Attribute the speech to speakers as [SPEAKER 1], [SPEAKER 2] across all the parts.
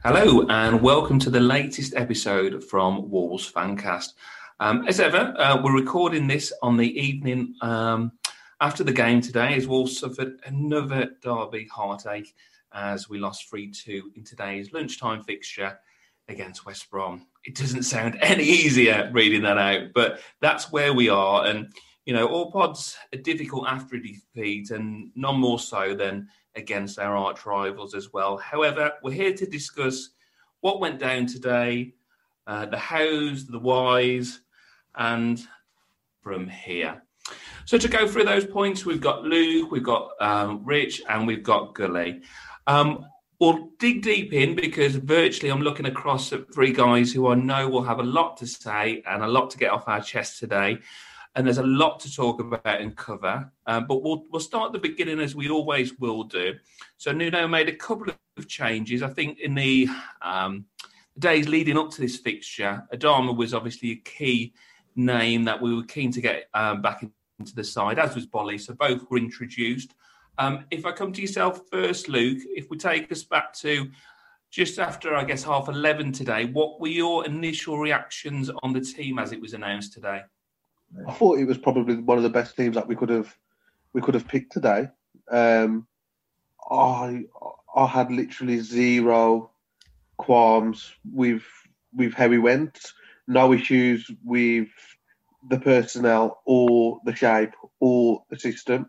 [SPEAKER 1] Hello and welcome to the latest episode from Wolves Fancast. As ever, we're recording this on the evening after the game today as Wolves suffered another derby heartache as we lost 3-2 in today's lunchtime fixture against West Brom. It doesn't sound any easier reading that out, but that's where we are. And, you know, all pods are difficult after a defeat and none more so than against our arch rivals as well. However, we're here to discuss what went down today, the hows, the whys, and from here. So to go through those points, we've got Luke, we've got Rich, and we've got Gully. We'll dig deep in because virtually I'm looking across at three guys who I know will have a lot to say and a lot to get off our chest today. And there's a lot to talk about and cover. But we'll start at the beginning as we always will do. So Nuno made a couple of changes. I think in the days leading up to this fixture, Adama was obviously a key name that we were keen to get back into the side, as was Bolly. So both were introduced. If I come to yourself first, Luke, if we take us back to just after, I guess, 11:30 today, what were your initial reactions on the team as it was announced today?
[SPEAKER 2] I thought it was probably one of the best teams that we could have picked today. I had literally zero qualms with how we went. No issues with the personnel or the shape or the system.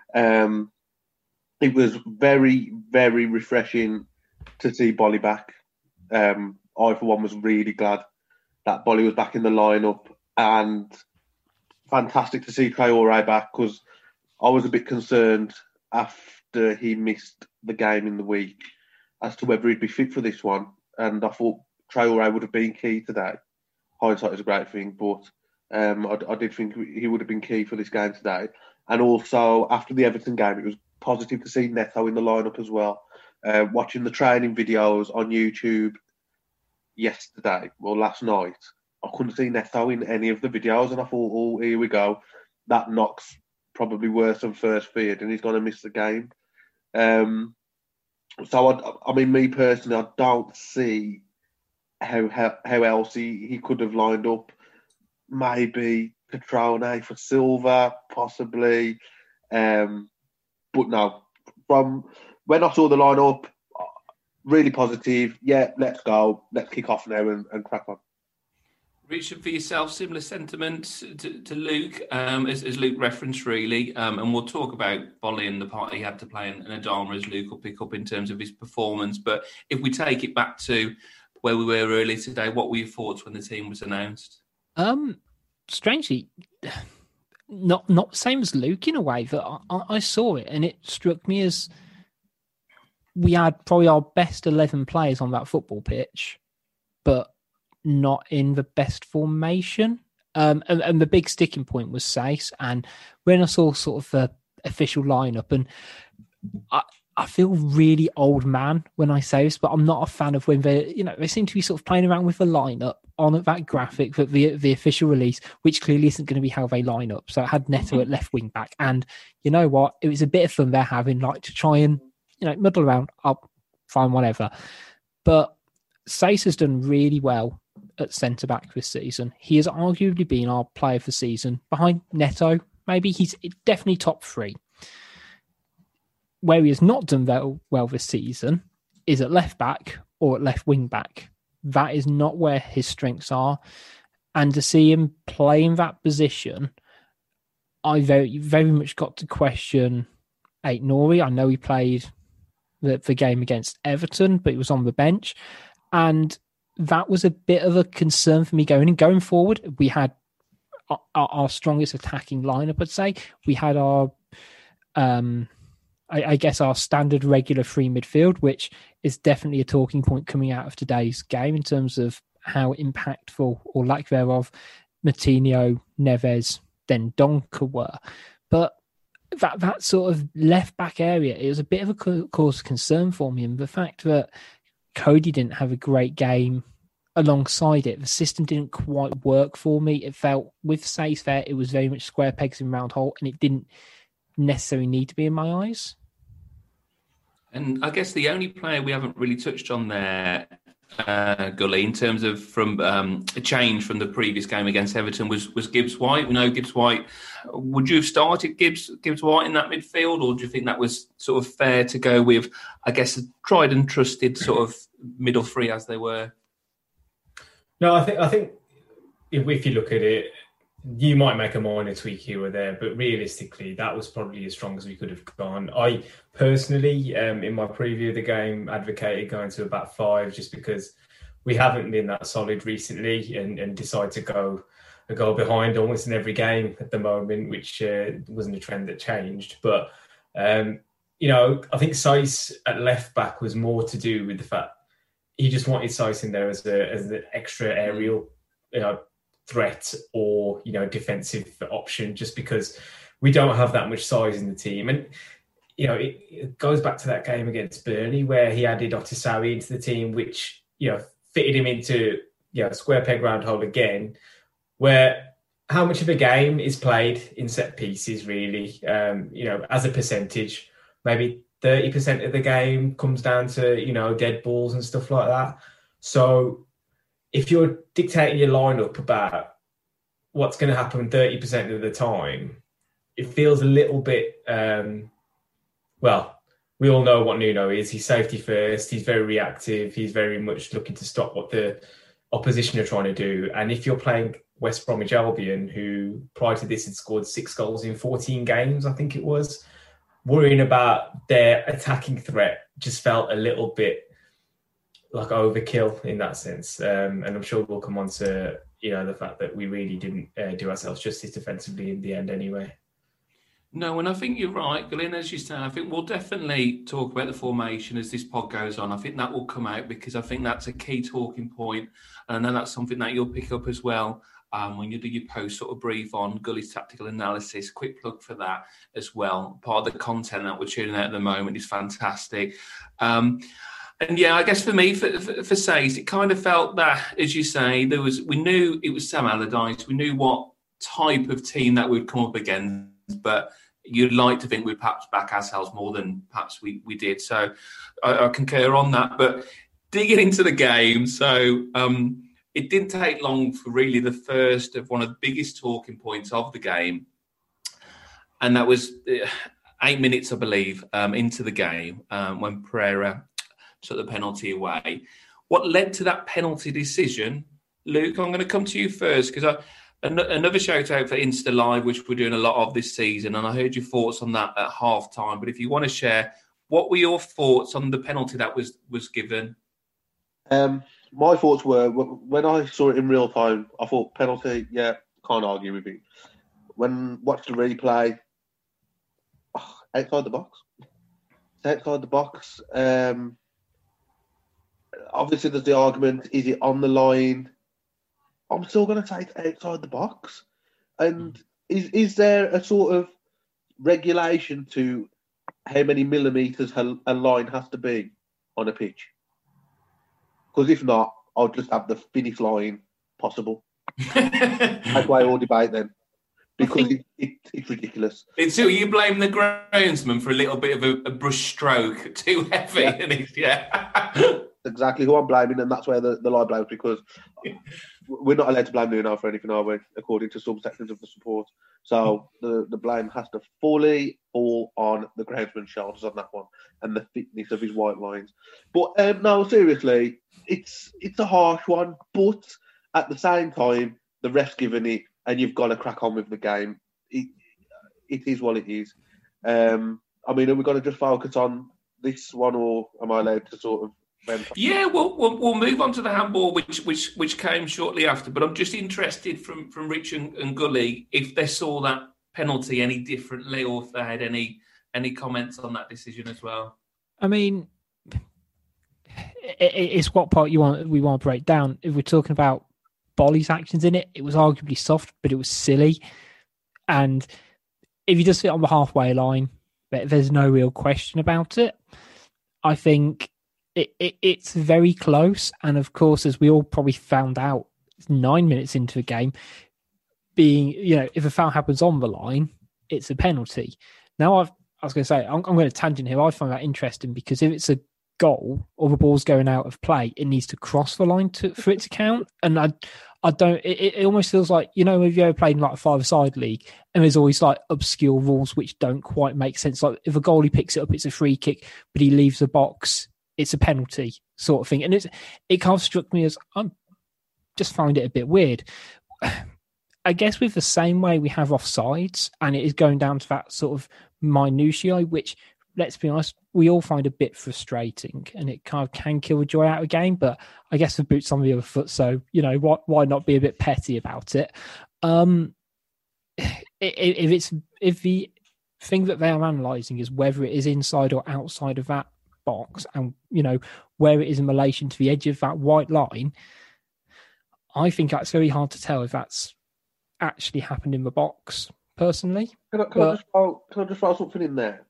[SPEAKER 2] It was very, very refreshing to see Bolly back. I, for one, was really glad that Bolly was back in the lineup, and fantastic to see Traoré back because I was a bit concerned after he missed the game in the week as to whether he'd be fit for this one. And I thought Traoré would have been key today. Hindsight is a great thing, but I did think he would have been key for this game today. And also, after the Everton game, it was positive to see Neto in the lineup as well. Watching the training videos on YouTube yesterday, or last night, I couldn't see Neto in any of the videos, and I thought, oh, here we go. That knock's probably worse than first feared, and he's going to miss the game. So, I mean, me personally, I don't see how else he could have lined up. Maybe Petrone for Silva, possibly. But no, from when I saw the lineup, really positive. Yeah, let's go. Let's kick off now and crack on.
[SPEAKER 1] Richard, for yourself, similar sentiment to Luke, as Luke referenced, really, and we'll talk about Bolly and the part he had to play and Adama as Luke will pick up in terms of his performance. But if we take it back to where we were earlier today, what were your thoughts when the team was announced?
[SPEAKER 3] Strangely, not the same as Luke in a way, that I saw it and it struck me as we had probably our best 11 players on that football pitch, but not in the best formation. And the big sticking point was Saïss. And when I saw sort of the official lineup, and I feel really old man when I say this, but I'm not a fan of when they seem to be sort of playing around with the lineup on that graphic, that the official release, which clearly isn't going to be how they line up. So it had Neto at left wing back. And you know what? It was a bit of fun they're having, like, to try and, muddle around, up, fine, whatever. But Saïss has done really well at centre-back this season. He has arguably been our player of the season, behind Neto. Maybe he's definitely top three. Where he has not done well this season is at left-back or at left wing-back. That is not where his strengths are. And to see him play in that position, I very, very much got to question Aït-Nouri. I know he played the game against Everton, but he was on the bench. And that was a bit of a concern for me going forward. We had our strongest attacking lineup, I'd say. We had our, I guess, our standard regular free midfield, which is definitely a talking point coming out of today's game in terms of how impactful, or lack thereof, Moutinho, Neves, then Donker were. But that sort of left-back area, it was a bit of a cause of concern for me. And the fact that Cody didn't have a great game alongside it, the system didn't quite work for me. It felt, with Saïss there, it was very much square pegs in round hole, and it didn't necessarily need to be in my eyes.
[SPEAKER 1] And I guess the only player we haven't really touched on there, Gully, in terms of from a change from the previous game against Everton was Gibbs White. We know Gibbs White. Would you have started Gibbs White in that midfield, or do you think that was sort of fair to go with, I guess, a tried and trusted sort of middle three as they were?
[SPEAKER 4] No, I think if you look at it, you might make a minor tweak here or there, but realistically, that was probably as strong as we could have gone. I personally, in my preview of the game, advocated going to about 5 just because we haven't been that solid recently and decided to go a goal behind almost in every game at the moment, which wasn't a trend that changed. But, I think Saiss at left back was more to do with the fact he just wanted Saiss in there as an extra aerial, threat or defensive option, just because we don't have that much size in the team. And it goes back to that game against Burnley where he added Otisawi into the team, which fitted him into square peg round hole again, where how much of a game is played in set pieces really, as a percentage, maybe 30% of the game comes down to dead balls and stuff like that. So if you're dictating your lineup about what's going to happen 30% of the time, it feels a little bit, we all know what Nuno is. He's safety first. He's very reactive. He's very much looking to stop what the opposition are trying to do. And if you're playing West Bromwich Albion, who prior to this had scored 6 goals in 14 games, I think it was, worrying about their attacking threat just felt a little bit like overkill in that sense. And I'm sure we'll come on to, the fact that we really didn't do ourselves justice defensively in the end anyway.
[SPEAKER 1] No, and I think you're right, Glenn, as you say. I think we'll definitely talk about the formation as this pod goes on. I think that will come out because I think that's a key talking point. And I know that's something that you'll pick up as well when you do your post sort of brief on Gully's tactical analysis. Quick plug for that as well. Part of the content that we're tuning out at the moment is fantastic. And yeah, I guess for me, for Saiss, it kind of felt that, as you say, we knew it was Sam Allardyce. We knew what type of team that we'd come up against, but you'd like to think we'd perhaps back ourselves more than perhaps we did. So I concur on that. But digging into the game, so it didn't take long for really the first of one of the biggest talking points of the game. And that was 8 minutes, I believe, into the game when Pereira took the penalty away. What led to that penalty decision, Luke, I'm going to come to you first because another shout out for Insta Live, which we're doing a lot of this season, and I heard your thoughts on that at half time. But if you want to share, what were your thoughts on the penalty that was given?
[SPEAKER 2] My thoughts were, when I saw it in real time, I thought penalty, yeah, can't argue with it. When watched the replay, outside the box. It's outside the box. Obviously, there's the argument, is it on the line? I'm still going to take it outside the box. And is there a sort of regulation to how many millimetres a line has to be on a pitch? Because if not, I'll just have the finish line possible. That's why I all debate then. Because it's ridiculous.
[SPEAKER 1] So you blame the groundsman for a little bit of a brush stroke, too heavy.
[SPEAKER 2] Yeah.
[SPEAKER 1] And yeah.
[SPEAKER 2] Exactly who I'm blaming, and that's where the lie blames, because we're not allowed to blame Nuno for anything, are we? According to some sections of the support. So the blame has to fully fall on the groundsman's shoulders on that one, and the fitness of his white lines. But no, seriously, it's a harsh one, but at the same time, the ref's given it, and you've got to crack on with the game. It is what it is. I mean, are we going to just focus on this one, or am I allowed to sort of?
[SPEAKER 1] Yeah, we'll move on to the handball, which came shortly after. But I'm just interested from Rich and Gully if they saw that penalty any differently, or if they had any comments on that decision as well.
[SPEAKER 3] I mean, it's what part we want to break down. If we're talking about Bolly's actions in it, it was arguably soft, but it was silly. And if you just sit on the halfway line, there's no real question about it. I think it's very close. And of course, as we all probably found out, it's 9 minutes into the game, being, if a foul happens on the line, it's a penalty. Now, I was going to say, I'm going to tangent here. I find that interesting because if it's a goal or the ball's going out of play, it needs to cross the line for it to count. And I don't. It almost feels like, you know, if you ever played in like a five-a-side league, and there's always like obscure rules which don't quite make sense. Like if a goalie picks it up, it's a free kick, but he leaves the box, it's a penalty sort of thing. And it kind of struck me as I'm just find it a bit weird. I guess with the same way we have offsides, and it is going down to that sort of minutiae, which, let's be honest, we all find a bit frustrating, and it kind of can kill the joy out of a game. But I guess the boot's on the other foot, so, you know, why not be a bit petty about it? If the thing that they are analysing is whether it is inside or outside of that box, and, you know, where it is in relation to the edge of that white line, I think that's very hard to tell if that's actually happened in the box, personally.
[SPEAKER 2] Can I just throw something in there?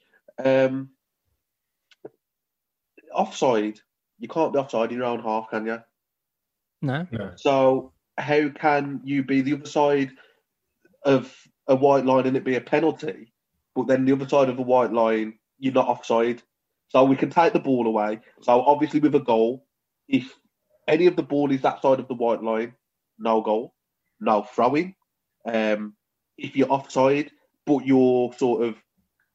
[SPEAKER 2] Offside, you can't be offside in your own half, can you?
[SPEAKER 3] No.
[SPEAKER 2] So how can you be the other side of a white line and it be a penalty, but then the other side of the white line, you're not offside? So we can take the ball away. So obviously with a goal, if any of the ball is that side of the white line, no goal, no throwing. If you're offside, but you're sort of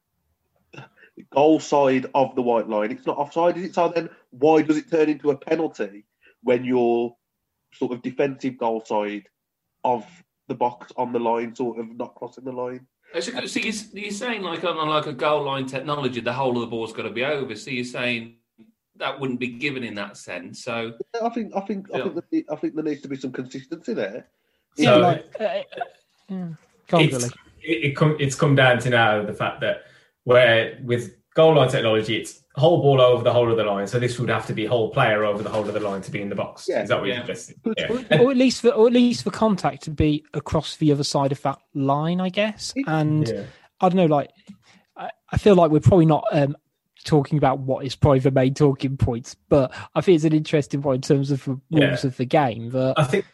[SPEAKER 2] goal side of the white line, it's not offside, is it? So then why does it turn into a penalty when you're sort of defensive goal side of the box on the line, sort of not crossing the line?
[SPEAKER 1] So you're saying like on like a goal line technology, the whole of the ball's got to be over. So you're saying that wouldn't be given in that sense. So
[SPEAKER 2] I think there needs to be some consistency there.
[SPEAKER 4] So it's come down to now the fact that where with goal line technology, it's whole ball over the whole of the line. So this would have to be whole player over the whole of the line to be in the box. Yeah. Is that what you're suggesting? Yeah.
[SPEAKER 3] Or at least for contact to be across the other side of that line, I guess. And I don't know, like I feel like we're probably not talking about what is probably the main talking points, but I think it's an interesting point in terms of the rules of the game. That
[SPEAKER 4] I think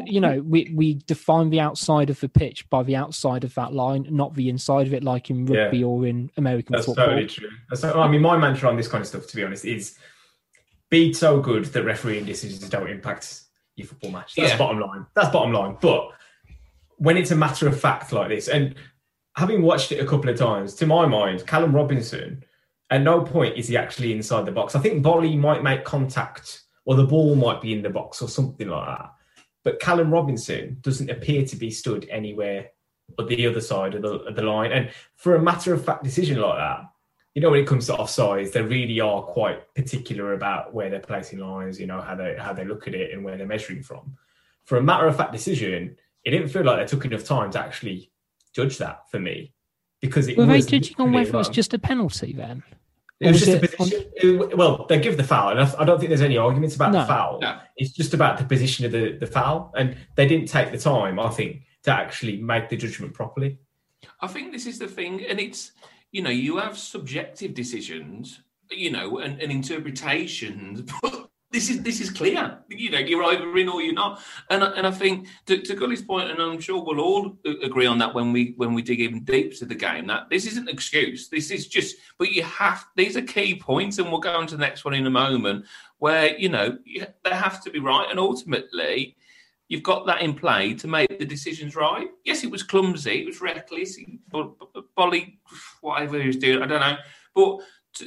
[SPEAKER 3] we define the outside of the pitch by the outside of that line, not the inside of it, like in rugby or in American football.
[SPEAKER 4] That's totally true. I mean, my mantra on this kind of stuff, to be honest, is be so good that refereeing decisions don't impact your football match. That's bottom line. That's bottom line. But when it's a matter of fact like this, and having watched it a couple of times, to my mind, Callum Robinson, at no point is he actually inside the box. I think Bolly might make contact, or the ball might be in the box or something like that. But Callum Robinson doesn't appear to be stood anywhere but the other side of the line. And for a matter-of-fact decision like that, you know, when it comes to offsides, they really are quite particular about where they're placing lines, you know, how they look at it and where they're measuring from. For a matter-of-fact decision, it didn't feel like they took enough time to actually judge that for me. Because it
[SPEAKER 3] were
[SPEAKER 4] was
[SPEAKER 3] they judging on whether it was just a penalty then?
[SPEAKER 4] It was just a position. Well, they give the foul, and I don't think there's any arguments about the foul. No. It's just about the position of the foul, and they didn't take the time, I think, to actually make the judgment properly.
[SPEAKER 1] I think this is the thing, and it's, you know, you have subjective decisions, you know, and interpretations, but this is clear. You know, you're either in or you're not. And I think to Gully's point, and I'm sure we'll all agree on that when we dig even deeper to the game, that this isn't an excuse. This is just, but these are key points, and we'll go on to the next one in a moment, where, you know, they have to be right, and ultimately you've got that in play to make the decisions right. Yes, it was clumsy, it was reckless, Bolly, whatever he was doing, I don't know, but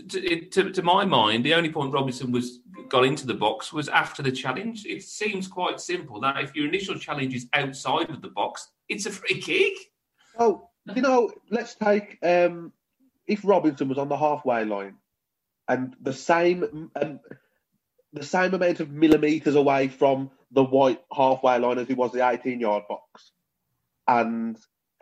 [SPEAKER 1] to my mind, the only point Robinson got into the box was after the challenge. It seems quite simple that if your initial challenge is outside of the box, it's a free kick.
[SPEAKER 2] Oh, you know, let's take if Robinson was on the halfway line and the same amount of millimetres away from the white halfway line as he was the 18-yard box, and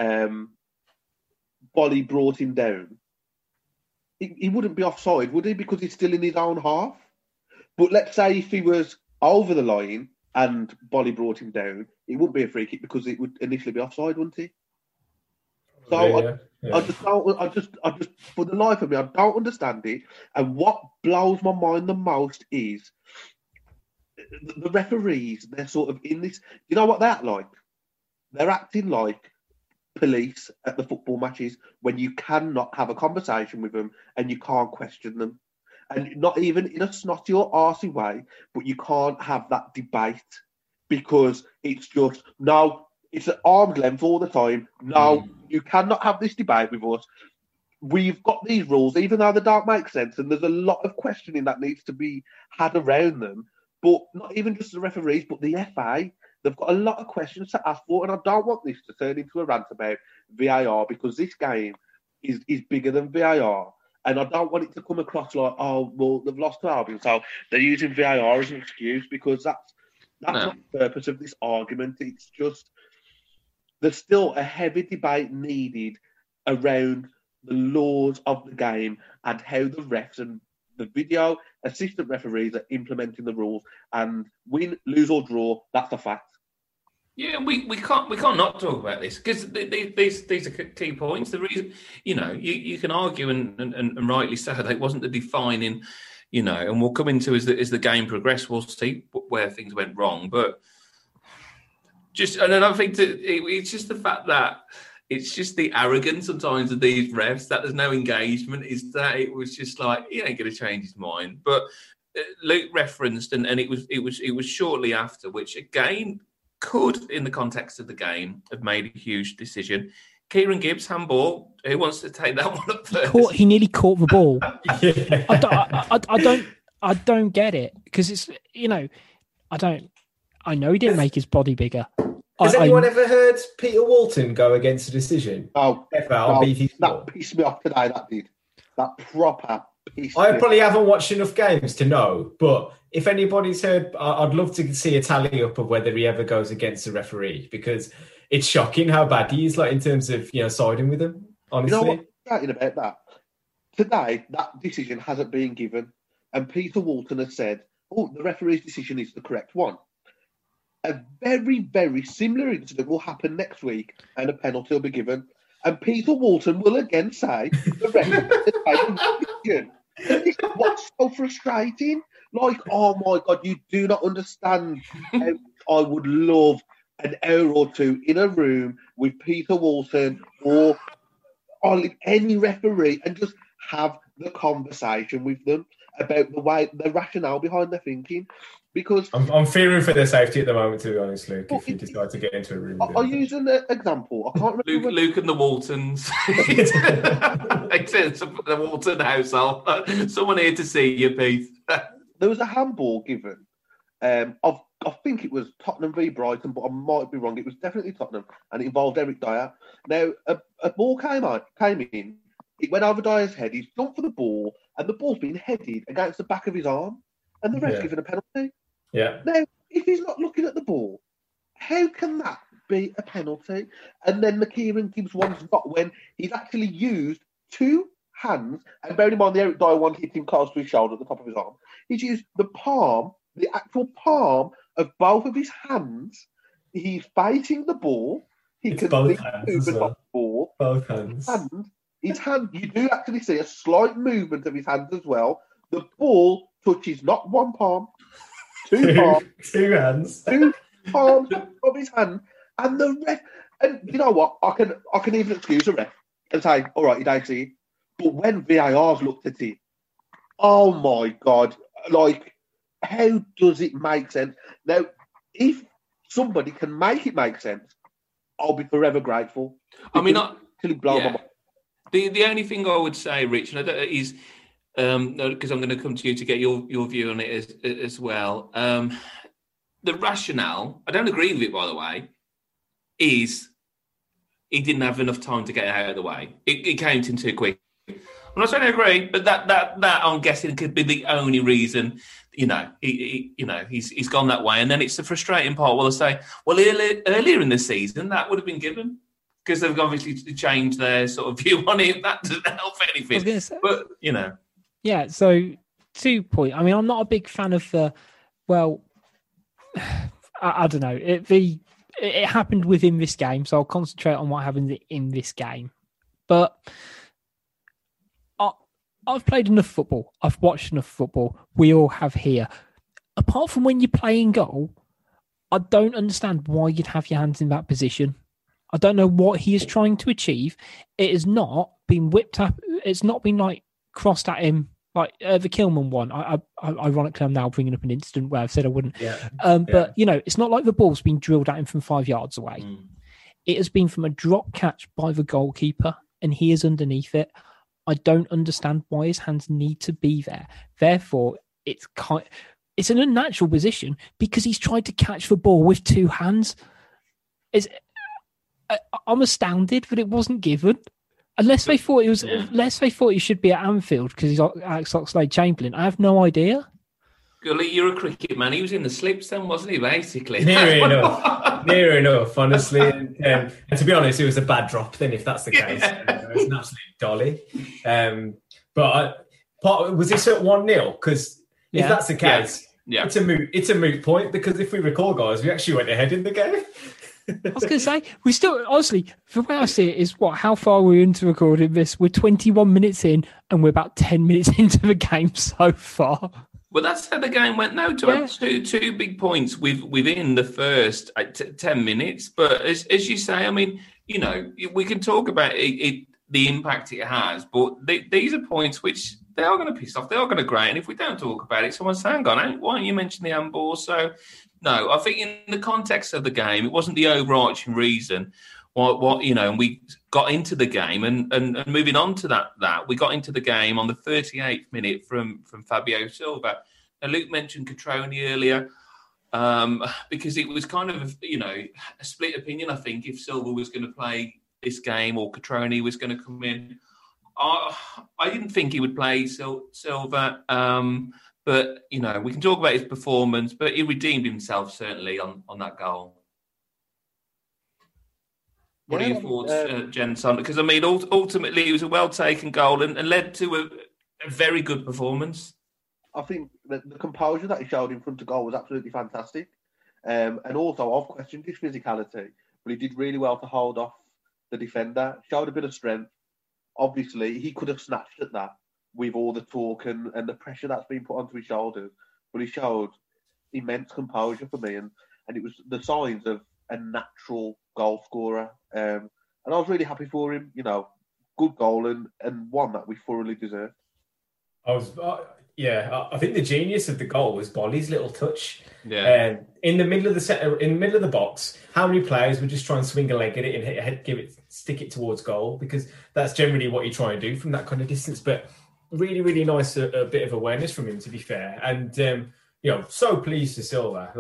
[SPEAKER 2] Bolly brought him down, he wouldn't be offside, would he? Because he's still in his own half. But let's say if he was over the line and Bolly brought him down, it wouldn't be a free kick because it would initially be offside, wouldn't he? So I just for the life of me, I don't understand it. And what blows my mind the most is the referees. They're sort of in this. You know what they're like? They're acting like police at the football matches when you cannot have a conversation with them and you can't question them. And not even in a snotty or arsey way, but you can't have that debate because it's just, no, it's at arm's length all the time. No, you cannot have this debate with us. We've got these rules, even though they don't make sense, and there's a lot of questioning that needs to be had around them. But not even just the referees, but the FA, they've got a lot of questions to ask for, and I don't want this to turn into a rant about VAR because this game is bigger than VAR. And I don't want it to come across like, oh, well, they've lost to Albion, so they're using VAR as an excuse, because that's not the purpose of this argument. It's just there's still a heavy debate needed around the laws of the game and how the refs and the video assistant referees are implementing the rules. And win, lose or draw, that's a fact.
[SPEAKER 1] Yeah, we can't not talk about this because these are key points. The reason, you can argue and rightly so that it wasn't the defining, and we'll come into as the game progressed, we'll see where things went wrong. But and I think that it's just the fact that it's just the arrogance sometimes of these refs that there's no engagement. Is that it was just like he ain't going to change his mind. But Luke referenced, and it was shortly after, which again could, in the context of the game, have made a huge decision. Kieran Gibbs, handball. Who wants to take that one up first?
[SPEAKER 3] He nearly caught the ball. I don't get it because it's I know he didn't make his body bigger.
[SPEAKER 4] Has anyone ever heard Peter Walton go against a decision?
[SPEAKER 2] That pissed me off today. That did. That proper pissed me.
[SPEAKER 4] I probably haven't watched enough games to know, but if anybody's heard, I'd love to see a tally up of whether he ever goes against a referee because it's shocking how bad he is, like in terms of siding with him. Honestly,
[SPEAKER 2] you know what? Talking about that today, that decision hasn't been given, and Peter Walton has said, "Oh, the referee's decision is the correct one." A very, very similar incident will happen next week, and a penalty will be given. And Peter Walton will again say the referee. This is what's so frustrating. Like, oh my God, you do not understand how I would love an hour or two in a room with Peter Walton or any referee and just have the conversation with them about the rationale behind their thinking. Because
[SPEAKER 4] I'm fearing for their safety at the moment, to be honest, Luke, if you decide to get into a room.
[SPEAKER 2] I'll use an example. I can't remember.
[SPEAKER 1] Luke and the Waltons. The Walton household. Someone here to see you, Pete.
[SPEAKER 2] There was a handball given. I think it was Tottenham v Brighton, but I might be wrong. It was definitely Tottenham, and it involved Eric Dyer. Now, a ball came in. It went over Dyer's head. He's jumped for the ball, and the ball's been headed against the back of his arm, and the ref's given a penalty.
[SPEAKER 4] Yeah.
[SPEAKER 2] Now, if he's not looking at the ball, how can that be a penalty? And then the Kieran Gibbs one's not when he's actually used two hands, and bearing in mind the Eric Dyer one hit him close to his shoulder at the top of his arm. He's used the actual palm of both of his hands. He's facing the ball. He can
[SPEAKER 4] both hands
[SPEAKER 2] the ball.
[SPEAKER 4] Both hands.
[SPEAKER 2] His hand, you do actually see a slight movement of his hand as well. The ball touches not one palm, two palms,
[SPEAKER 4] two hands,
[SPEAKER 2] two palms of his hand, and the ref. And you know what? I can even excuse the ref and say, "All right, you don't see it." But when VAR's looked at it, oh my God! Like, how does it make sense? Now, if somebody can make it make sense, I'll be forever grateful.
[SPEAKER 1] I mean,
[SPEAKER 2] blow my mind.
[SPEAKER 1] The only thing I would say, Rich, is. Because I'm going to come to you to get your view on it as well. The rationale, I don't agree with it, by the way, is he didn't have enough time to get it out of the way. It came to him too quick. I'm not saying I agree, but that I'm guessing could be the only reason. He's gone that way, and then it's the frustrating part. Well, I say, earlier in the season that would have been given. Because they've obviously changed their sort of view on it. That doesn't help anything.
[SPEAKER 3] I was going to say,
[SPEAKER 1] but
[SPEAKER 3] yeah. So 2 points. I mean, I'm not a big fan of the. Well, I don't know. It happened within this game, so I'll concentrate on what happens in this game. But I've played enough football. I've watched enough football. We all have here. Apart from when you're playing goal, I don't understand why you'd have your hands in that position. I don't know what he is trying to achieve. It has not been whipped up. It's not been like crossed at him like the Kilman one. Ironically, I'm now bringing up an incident where I've said I wouldn't. But, it's not like the ball's been drilled at him from 5 yards away. It has been from a drop catch by the goalkeeper, and he is underneath it. I don't understand why his hands need to be there. Therefore, it's an unnatural position because he's tried to catch the ball with two hands. I'm astounded that it wasn't given. Unless they thought he should be at Anfield because he's Alex Oxlade-Chamberlain. I have no idea.
[SPEAKER 1] Gully, you're a cricket man. He was in the slips then, wasn't he, basically?
[SPEAKER 4] Near enough, honestly. And to be honest, it was a bad drop then, if that's the case. It was an absolute dolly. Was this at 1-0? Because if that's the case, it's a moot point, because if we recall, guys, we actually went ahead in the game.
[SPEAKER 3] I was going to say, we still, honestly, the way I see it is how far we're into recording this. We're 21 minutes in and we're about 10 minutes into the game so far.
[SPEAKER 1] Well, that's how the game went now, to have two big points within the first 10 minutes. But as you say, I mean, we can talk about the impact it has, but these are points which they are going to piss off. They are going to grate. And if we don't talk about it, someone's saying, why don't you mention the handball? So, no, I think in the context of the game, it wasn't the overarching reason. And we got into the game and moving on to that we got into the game on the 38th minute from Fabio Silva. Now, Luke mentioned Cutrone earlier because it was kind of, a split opinion, I think, if Silva was going to play this game or Cutrone was going to come in. I didn't think he would play Silva, but, we can talk about his performance, but he redeemed himself, certainly, on that goal. What are your thoughts, Jens? Because, ultimately, it was a well-taken goal and led to a very good performance.
[SPEAKER 2] I think the composure that he showed in front of goal was absolutely fantastic. And also, I've questioned his physicality, but he did really well to hold off the defender, showed a bit of strength. Obviously, he could have snatched at that with all the talk and the pressure that's been put onto his shoulders, but he showed immense composure for me, and it was the signs of a natural goal scorer. And I was really happy for him. Good goal and one that we thoroughly deserved.
[SPEAKER 4] I think the genius of the goal was Bolly's little touch.
[SPEAKER 1] Yeah.
[SPEAKER 4] In the middle of the box, how many players would just try and swing a leg at it and stick it towards goal? Because that's generally what you try and do from that kind of distance. But really, really nice, a bit of awareness from him, to be fair. And so pleased for Silva.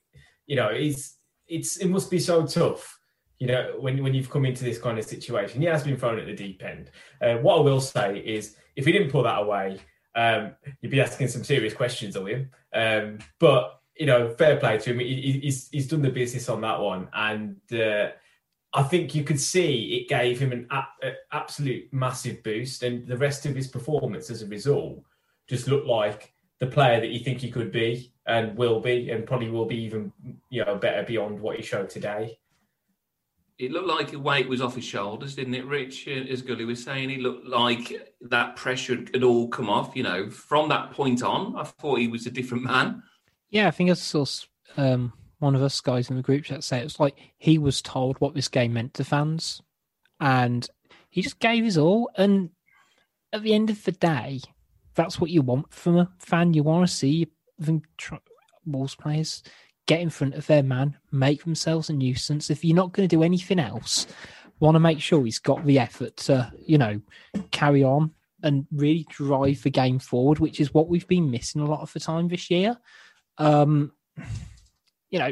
[SPEAKER 4] It must be so tough. When you've come into this kind of situation. He has been thrown at the deep end. What I will say is, if he didn't pull that away, you'd be asking some serious questions of him. But fair play to him. He's done the business on that one, and I think you could see it gave him an absolute massive boost, and the rest of his performance as a result just looked like the player that you think he could be and will be, and probably will be even better beyond what he showed today.
[SPEAKER 1] It looked like the weight was off his shoulders, didn't it, Rich? As Gully was saying, he looked like that pressure had all come off. From that point on, I thought he was a different man.
[SPEAKER 3] Yeah, I think I saw one of us guys in the group chat say it was like he was told what this game meant to fans, and he just gave his all. And at the end of the day, that's what you want from a fan. You want to see them Wolves players get in front of their man, make themselves a nuisance. If you're not going to do anything else, want to make sure he's got the effort to, carry on and really drive the game forward, which is what we've been missing a lot of the time this year. It was.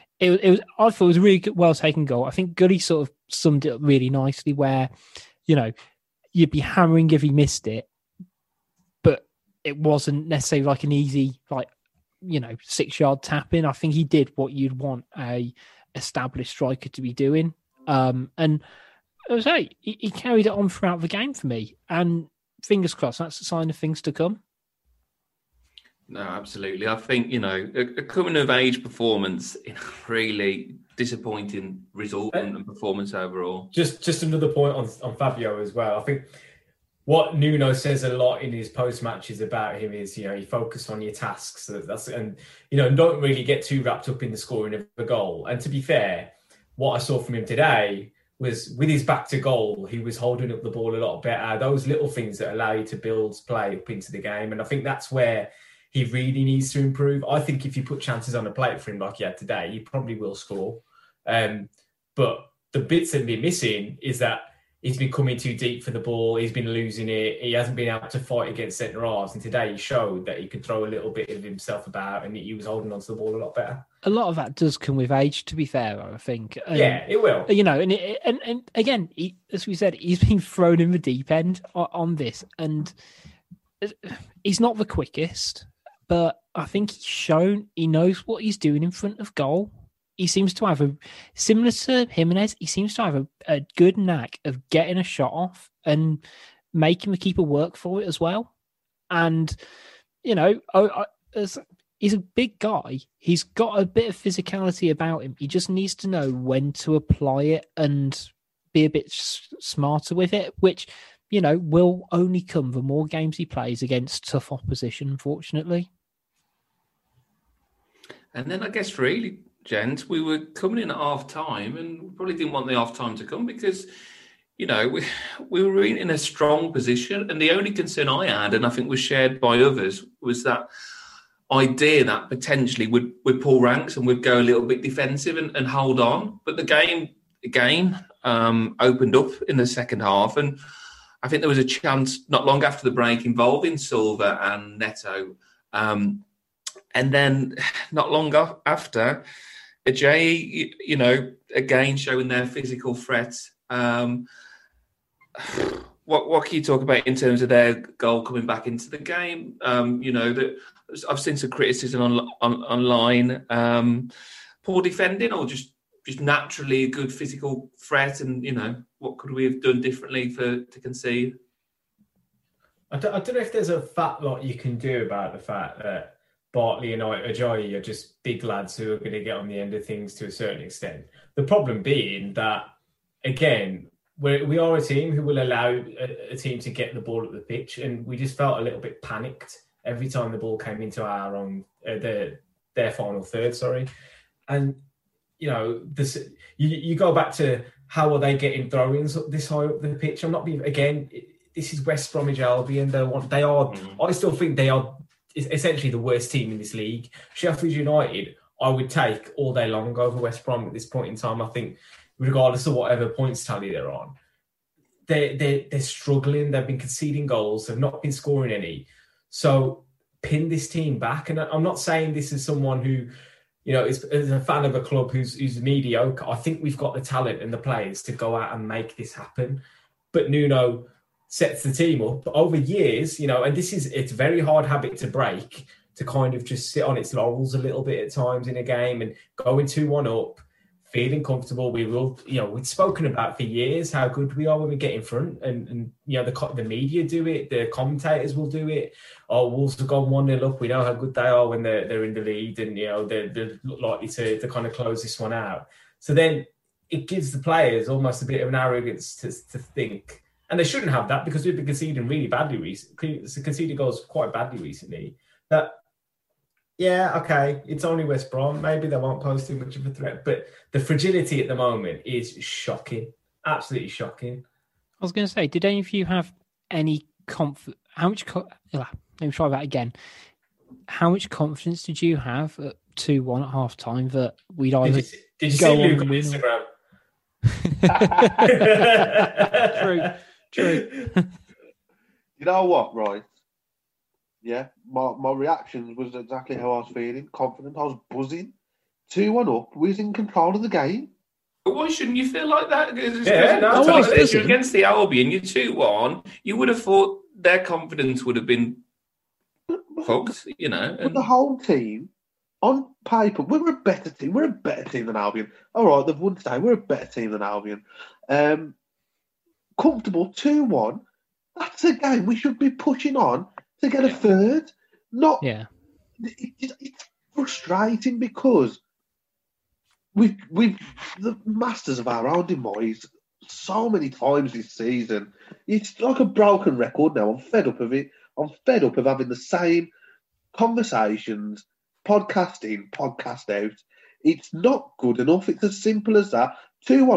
[SPEAKER 3] I thought it was a really good, well-taken goal. I think Goody sort of summed it up really nicely where, you'd be hammering if he missed it, but it wasn't necessarily like an easy, 6-yard tap in. I think he did what you'd want a established striker to be doing. And I was like, he carried it on throughout the game for me. And fingers crossed, that's a sign of things to come.
[SPEAKER 1] No, absolutely. I think, a coming of age performance, really disappointing result and performance overall.
[SPEAKER 4] Just another point on Fabio as well. I think what Nuno says a lot in his post matches about him is, you focus on your tasks. And don't really get too wrapped up in the scoring of the goal. And to be fair, what I saw from him today was with his back to goal, he was holding up the ball a lot better. Those little things that allow you to build play up into the game. And I think that's where he really needs to improve. I think if you put chances on the plate for him like he had today, he probably will score. But the bits that have been missing is that he's been coming too deep for the ball. He's been losing it. He hasn't been able to fight against centre halves. And today he showed that he could throw a little bit of himself about and he was holding on to the ball a lot better.
[SPEAKER 3] A lot of that does come with age, to be fair, I think.
[SPEAKER 4] Yeah, it will.
[SPEAKER 3] You know, and again, as we said, he's been thrown in the deep end on this. And he's not the quickest, but I think he's shown he knows what he's doing in front of goal. He seems to have similar to Jimenez, he seems to have a good knack of getting a shot off and making the keeper work for it as well. And, you know, he's a big guy. He's got a bit of physicality about him. He just needs to know when to apply it and be a bit smarter with it, which, you know, will only come the more games he plays against tough opposition, unfortunately.
[SPEAKER 1] And then I guess really, gents, we were coming in at half-time and we probably didn't want the half-time to come because, you know, we were in a strong position. And the only concern I had, and I think was shared by others, was that idea that potentially we'd pull ranks and we'd go a little bit defensive and hold on. But the game, again, opened up in the second half. And I think there was a chance not long after the break involving Silva and Neto. And then not long after, Ajayi, you know, again showing their physical threat. What can you talk about in terms of their goal coming back into the game? You know, that I've seen some criticism online. Poor defending, or just naturally a good physical threat, and you know, what could we have done differently to concede?
[SPEAKER 4] I don't know if there's a fat lot you can do about the fact that Bartley and Ajayi are just big lads who are going to get on the end of things to a certain extent. The problem being that, again, we are a team who will allow a team to get the ball at the pitch, and we just felt a little bit panicked every time the ball came into our own their final third. And you know, you go back to how are they getting throw-ins this high up the pitch? I'm not being again. This is West Bromwich Albion. They are. I still think they are essentially the worst team in this league. Sheffield United, I would take all day long over West Brom at this point in time. I think, regardless of whatever points tally they're on, they're struggling. They've been conceding goals. They've not been scoring any. So pin this team back. And I'm not saying this is someone who, you know, is a fan of a club who's mediocre. I think we've got the talent and the players to go out and make this happen. But Nuno sets the team up over years, you know, and it's a very hard habit to break, to kind of just sit on its laurels a little bit at times in a game and going 2-1 up, feeling comfortable. We will, you know, we've spoken about for years how good we are when we get in front, and you know, the media do it, the commentators will do it. Oh, Wolves have gone 1-0 up. We know how good they are when they're in the lead, and you know they're likely to kind of close this one out. So then it gives the players almost a bit of an arrogance to think. And they shouldn't have that because we've been conceding really badly recently. Conceded goals quite badly recently. That, yeah, okay, it's only West Brom. Maybe they won't pose too much of a threat. But the fragility at the moment is shocking. Absolutely shocking.
[SPEAKER 3] I was going to say, did any of you have any confidence? Let me try that again. How much confidence did you have at 2-1 at half time that we'd either
[SPEAKER 4] did you see Luke on Instagram?
[SPEAKER 3] True.
[SPEAKER 2] You know what, right? Yeah, my reaction was exactly how I was feeling. Confident, I was buzzing. 2-1 up, we was in control of the game.
[SPEAKER 1] But why shouldn't you feel like that?
[SPEAKER 3] You're
[SPEAKER 1] against the Albion, you're 2-1. You would have thought their confidence would have been fucked, you know.
[SPEAKER 2] But the whole team, on paper, we were a better team. We're a better team than Albion. All right, they've won today. We're a better team than Albion. Comfortable 2-1. That's a game we should be pushing on to get a third. Not.
[SPEAKER 3] Yeah.
[SPEAKER 2] It's frustrating because we've the masters of our own demise so many times this season. It's like a broken record now. I'm fed up of it. I'm fed up of having the same conversations, podcast in, podcast out. It's not good enough. It's as simple as that. 2-1 up,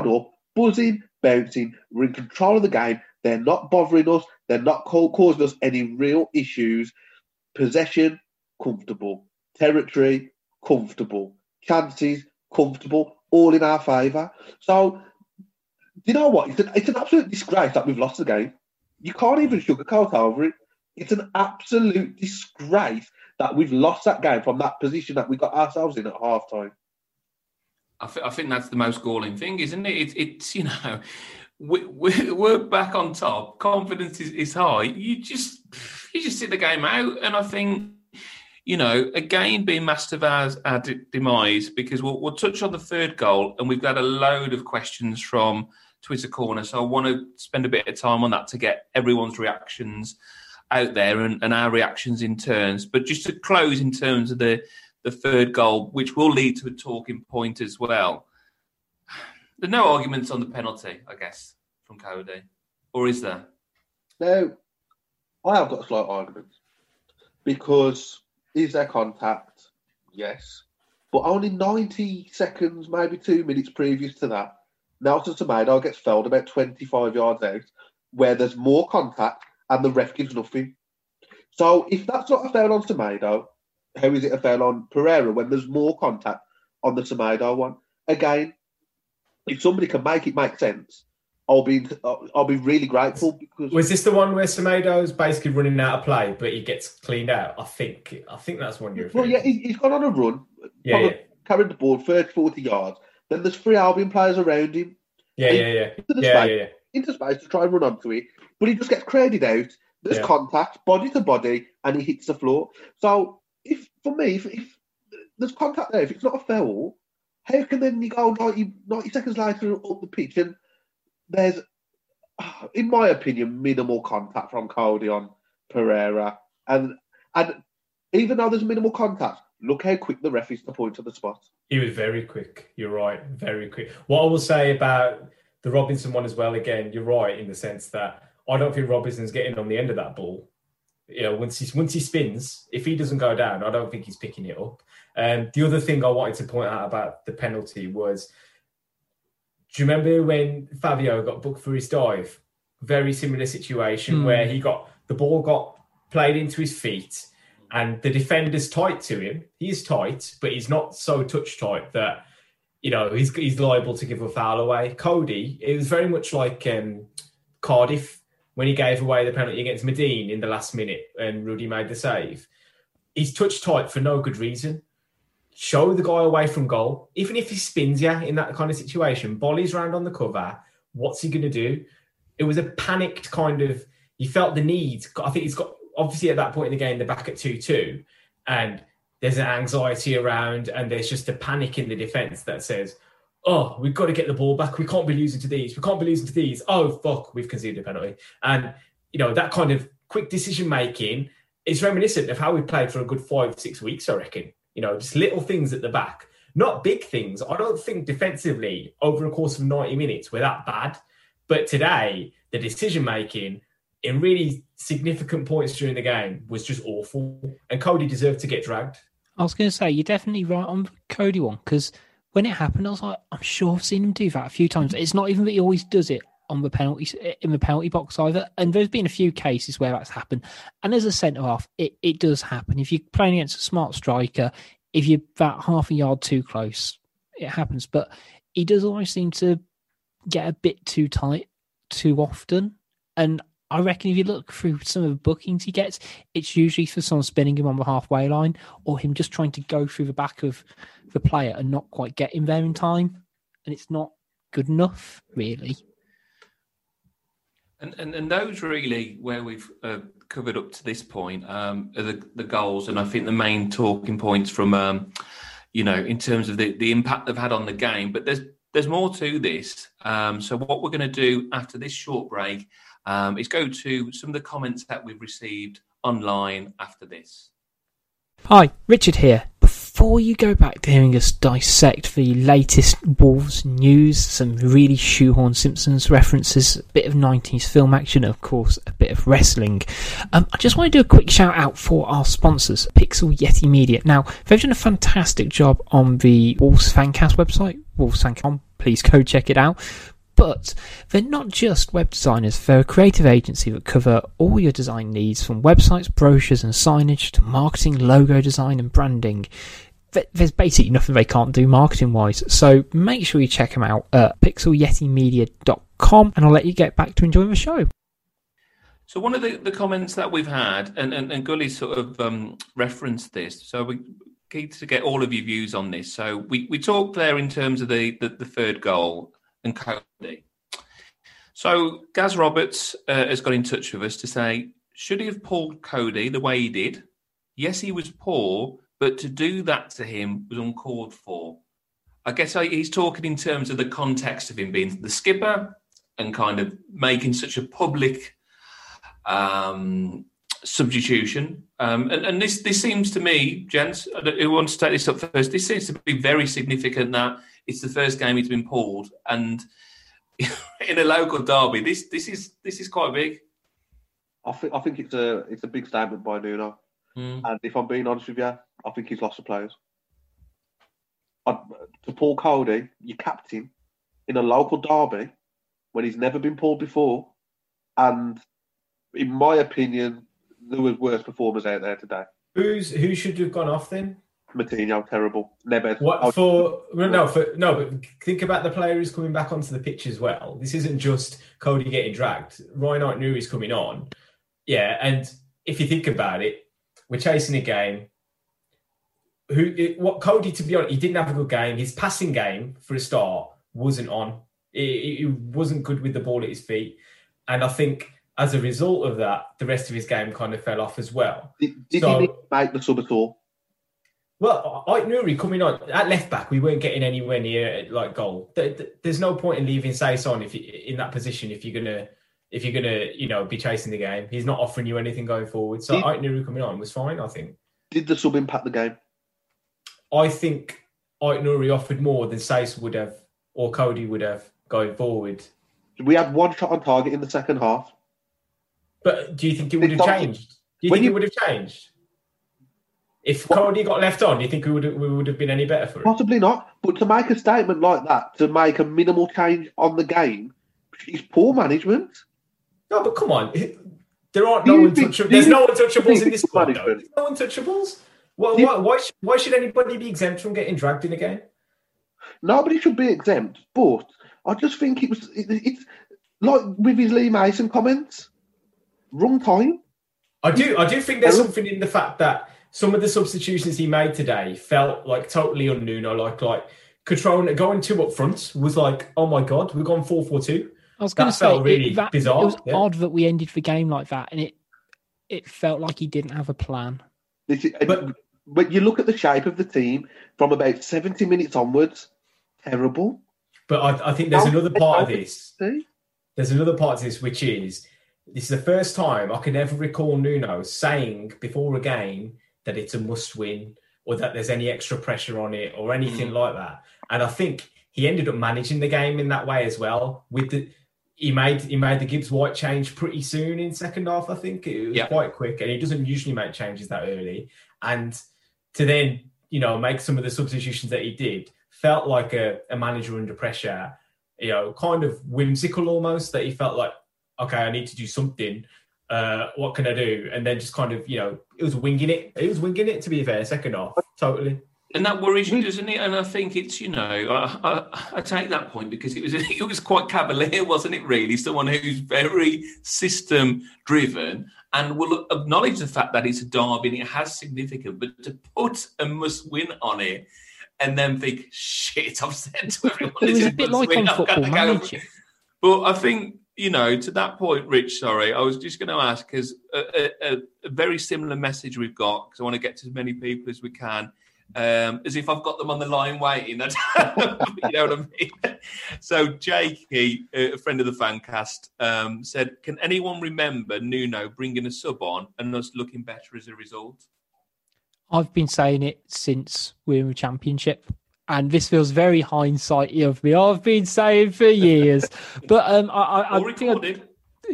[SPEAKER 2] buzzing, bouncing. We're in control of the game. They're not bothering us. They're not causing us any real issues. Possession, comfortable. Territory, comfortable. Chances, comfortable. All in our favour. So, you know what? It's an absolute disgrace that we've lost the game. You can't even sugarcoat over it. It's an absolute disgrace that we've lost that game from that position that we got ourselves in at half-time.
[SPEAKER 1] I think that's the most galling thing, isn't it? It's you know, we're back on top. Confidence is high. You just sit the game out, and I think, you know, again, being masked of our demise, because we'll touch on the third goal, and we've got a load of questions from Twitter Corner, so I want to spend a bit of time on that to get everyone's reactions out there and our reactions in turns. But just to close in terms of the third goal, which will lead to a talking point as well. There's no arguments on the penalty, I guess, from Coady. Or is there?
[SPEAKER 2] No, I have got a slight argument. Because is there contact? Yes. But only 90 seconds, maybe 2 minutes previous to that, Nelson Semedo gets felled about 25 yards out, where there's more contact and the ref gives nothing. So if that's not a foul on Semedo, how is it a foul on Pereira when there's more contact on the Semedo one? Again, if somebody can make it make sense, I'll be really grateful. Because
[SPEAKER 4] was this the one where Semedo's basically running out of play, but he gets cleaned out? I think that's one you're referring to.
[SPEAKER 2] Well, yeah, he's gone on a run, carrying the ball 30, 40 yards. Then there's 3 Albion players around him. Into space to try and run onto it, but he just gets craded out. There's contact, body to body, and he hits the floor. So, if there's contact there, if it's not a foul, how can then you go 90 seconds later up the pitch and there's, in my opinion, minimal contact from Coady on Pereira, and even though there's minimal contact, look how quick the ref is to point to the spot.
[SPEAKER 4] He was very quick. You're right, very quick. What I will say about the Robinson one as well, again, you're right in the sense that I don't think Robinson's getting on the end of that ball. You know, once he spins, if he doesn't go down, I don't think he's picking it up. The other thing I wanted to point out about the penalty was, do you remember when Fabio got booked for his dive? Very similar situation where the ball got played into his feet and the defender's tight to him. He's tight, but he's not so touch tight that, you know, he's liable to give a foul away. Coady, it was very much like Cardiff when he gave away the penalty against Medine in the last minute and Rudy made the save. He's touch tight for no good reason. Show the guy away from goal. Even if he spins you in that kind of situation, Bolly's round on the cover, what's he going to do? It was a panicked kind of, he felt the need. I think he's got, obviously at that point in the game, they're back at 2-2 and there's an anxiety around and there's just a panic in the defence that says, oh, we've got to get the ball back. We can't be losing to these. We can't be losing to these. Oh, fuck, we've conceded a penalty. And, you know, that kind of quick decision-making is reminiscent of how we played for a good 5-6 weeks, I reckon. You know, just little things at the back. Not big things. I don't think defensively, over a course of 90 minutes, we're that bad. But today, the decision-making in really significant points during the game was just awful. And Coady deserved to get dragged.
[SPEAKER 3] I was going to say, you're definitely right on the Coady one, because when it happened, I was like, I'm sure I've seen him do that a few times. It's not even that he always does it on the penalty in the penalty box either. And there's been a few cases where that's happened. And as a centre-half, it does happen. If you're playing against a smart striker, if you're about half a yard too close, it happens. But he does always seem to get a bit too tight too often. And I reckon if you look through some of the bookings he gets, it's usually for someone spinning him on the halfway line or him just trying to go through the back of the player and not quite get him there in time. And it's not good enough, really.
[SPEAKER 1] And those really where we've covered up to this point are the goals. And I think the main talking points from, you know, in terms of the impact they've had on the game. But there's more to this. So what we're going to do after this short break is go to some of the comments that we've received online after this.
[SPEAKER 3] Hi, Richard here. Before you go back to hearing us dissect the latest Wolves news, some really shoehorn Simpsons references, a bit of 90s film action, of course, a bit of wrestling, I just want to do a quick shout out for our sponsors, Pixel Yeti Media. Now, they've done a fantastic job on the Wolves Fancast website, wolvesfancast.com. Please go check it out. But they're not just web designers, they're a creative agency that cover all your design needs, from websites, brochures and signage to marketing, logo design and branding. There's basically nothing they can't do marketing-wise, so make sure you check them out at pixelyetimedia.com, and I'll let you get back to enjoying the show.
[SPEAKER 1] So one of the comments that we've had, and Gully sort of referenced this, so we keen to get all of your views on this. So we talked there in terms of the third goal and Cody. So Gaz Roberts has got in touch with us to say, should he have pulled Cody the way he did? Yes, he was poor, but to do that to him was uncalled for. I guess he's talking in terms of the context of him being the skipper and kind of making such a public substitution. And this seems to me, gents, who wants to take this up first, this seems to be very significant that it's the first game he's been pulled. And in a local derby, this is quite big.
[SPEAKER 2] I think it's a big statement by Nuno. And if I'm being honest with you, I think he's lost the players. To pull Cody, your captain, in a local derby, when he's never been pulled before, and in my opinion, there was worse performers out there today.
[SPEAKER 4] Who should have gone off then?
[SPEAKER 2] Martinho, terrible. Neves.
[SPEAKER 4] But think about the player who's coming back onto the pitch as well. This isn't just Cody getting dragged. Ryan Aït-Nouri's coming on. Yeah, and if you think about it, we're chasing a game. Cody, to be honest, he didn't have a good game. His passing game, for a start, wasn't on. He wasn't good with the ball at his feet. And I think as a result of that, the rest of his game kind of fell off as well.
[SPEAKER 2] Did he need to make the sub at all?
[SPEAKER 4] Well, Aït-Nouri coming on at left back, we weren't getting anywhere near like goal. There's no point in leaving Saïss on in that position if you're gonna be chasing the game. He's not offering you anything going forward. So Aït-Nouri coming on was fine, I think. Did
[SPEAKER 2] the sub impact the game?
[SPEAKER 4] I think Aït-Nouri offered more than Saïss would have or Cody would have going forward.
[SPEAKER 2] We had one shot on target in the second half.
[SPEAKER 4] But do you think it would have changed? Do you think it would have changed? If Cody got left on, do you think we would have been any better for it?
[SPEAKER 2] Possibly not. But to make a statement like that, to make a minimal change on the game, is poor management.
[SPEAKER 4] No, but come on. There aren't no untouchables. There's no untouchables in this squad, though. There's no untouchables. Why should anybody be exempt from getting dragged in a game?
[SPEAKER 2] Nobody should be exempt, but I just think it's like with his Lee Mason comments. Wrong time.
[SPEAKER 4] I do think there's something in the fact that some of the substitutions he made today felt like totally on Nuno. Like Catrona going 2 up front was like, oh my God, we've gone 4-4-2.
[SPEAKER 3] I was going to say,
[SPEAKER 4] really bizarre.
[SPEAKER 3] It was odd that we ended the game like that, and it felt like he didn't have a plan.
[SPEAKER 2] But you look at the shape of the team from about 70 minutes onwards, terrible.
[SPEAKER 4] But I think there's another part of this. There's another part of this, which is, this is the first time I can ever recall Nuno saying before a game that it's a must-win or that there's any extra pressure on it or anything like that. And I think he ended up managing the game in that way as well. He made the Gibbs-White change pretty soon in second half, I think. It was quite quick, and he doesn't usually make changes that early. And to then, make some of the substitutions that he did felt like a manager under pressure, kind of whimsical almost, that he felt like, okay, I need to do something. What can I do? And then just kind of, it was winging it. It was winging it, to be fair, second half, totally.
[SPEAKER 1] And that worries you, doesn't it? And I think it's, I take that point because it was quite cavalier, wasn't it, really? Someone who's very system-driven and will acknowledge the fact that it's a derby and it has significance, but to put a must-win on it and then think, shit, I've said to everyone...
[SPEAKER 3] It was a bit like on Football Manager.
[SPEAKER 1] But I think... to that point, Rich, sorry, I was just going to ask, because a very similar message we've got, because I want to get to as many people as we can, as if I've got them on the line waiting. You know what I mean? So Jakey, a friend of the Fancast, said, can anyone remember Nuno bringing a sub on and us looking better as a result?
[SPEAKER 3] I've been saying it since we're in the Championship. And this feels very hindsighty of me. I've been saying for years, but I
[SPEAKER 1] recorded.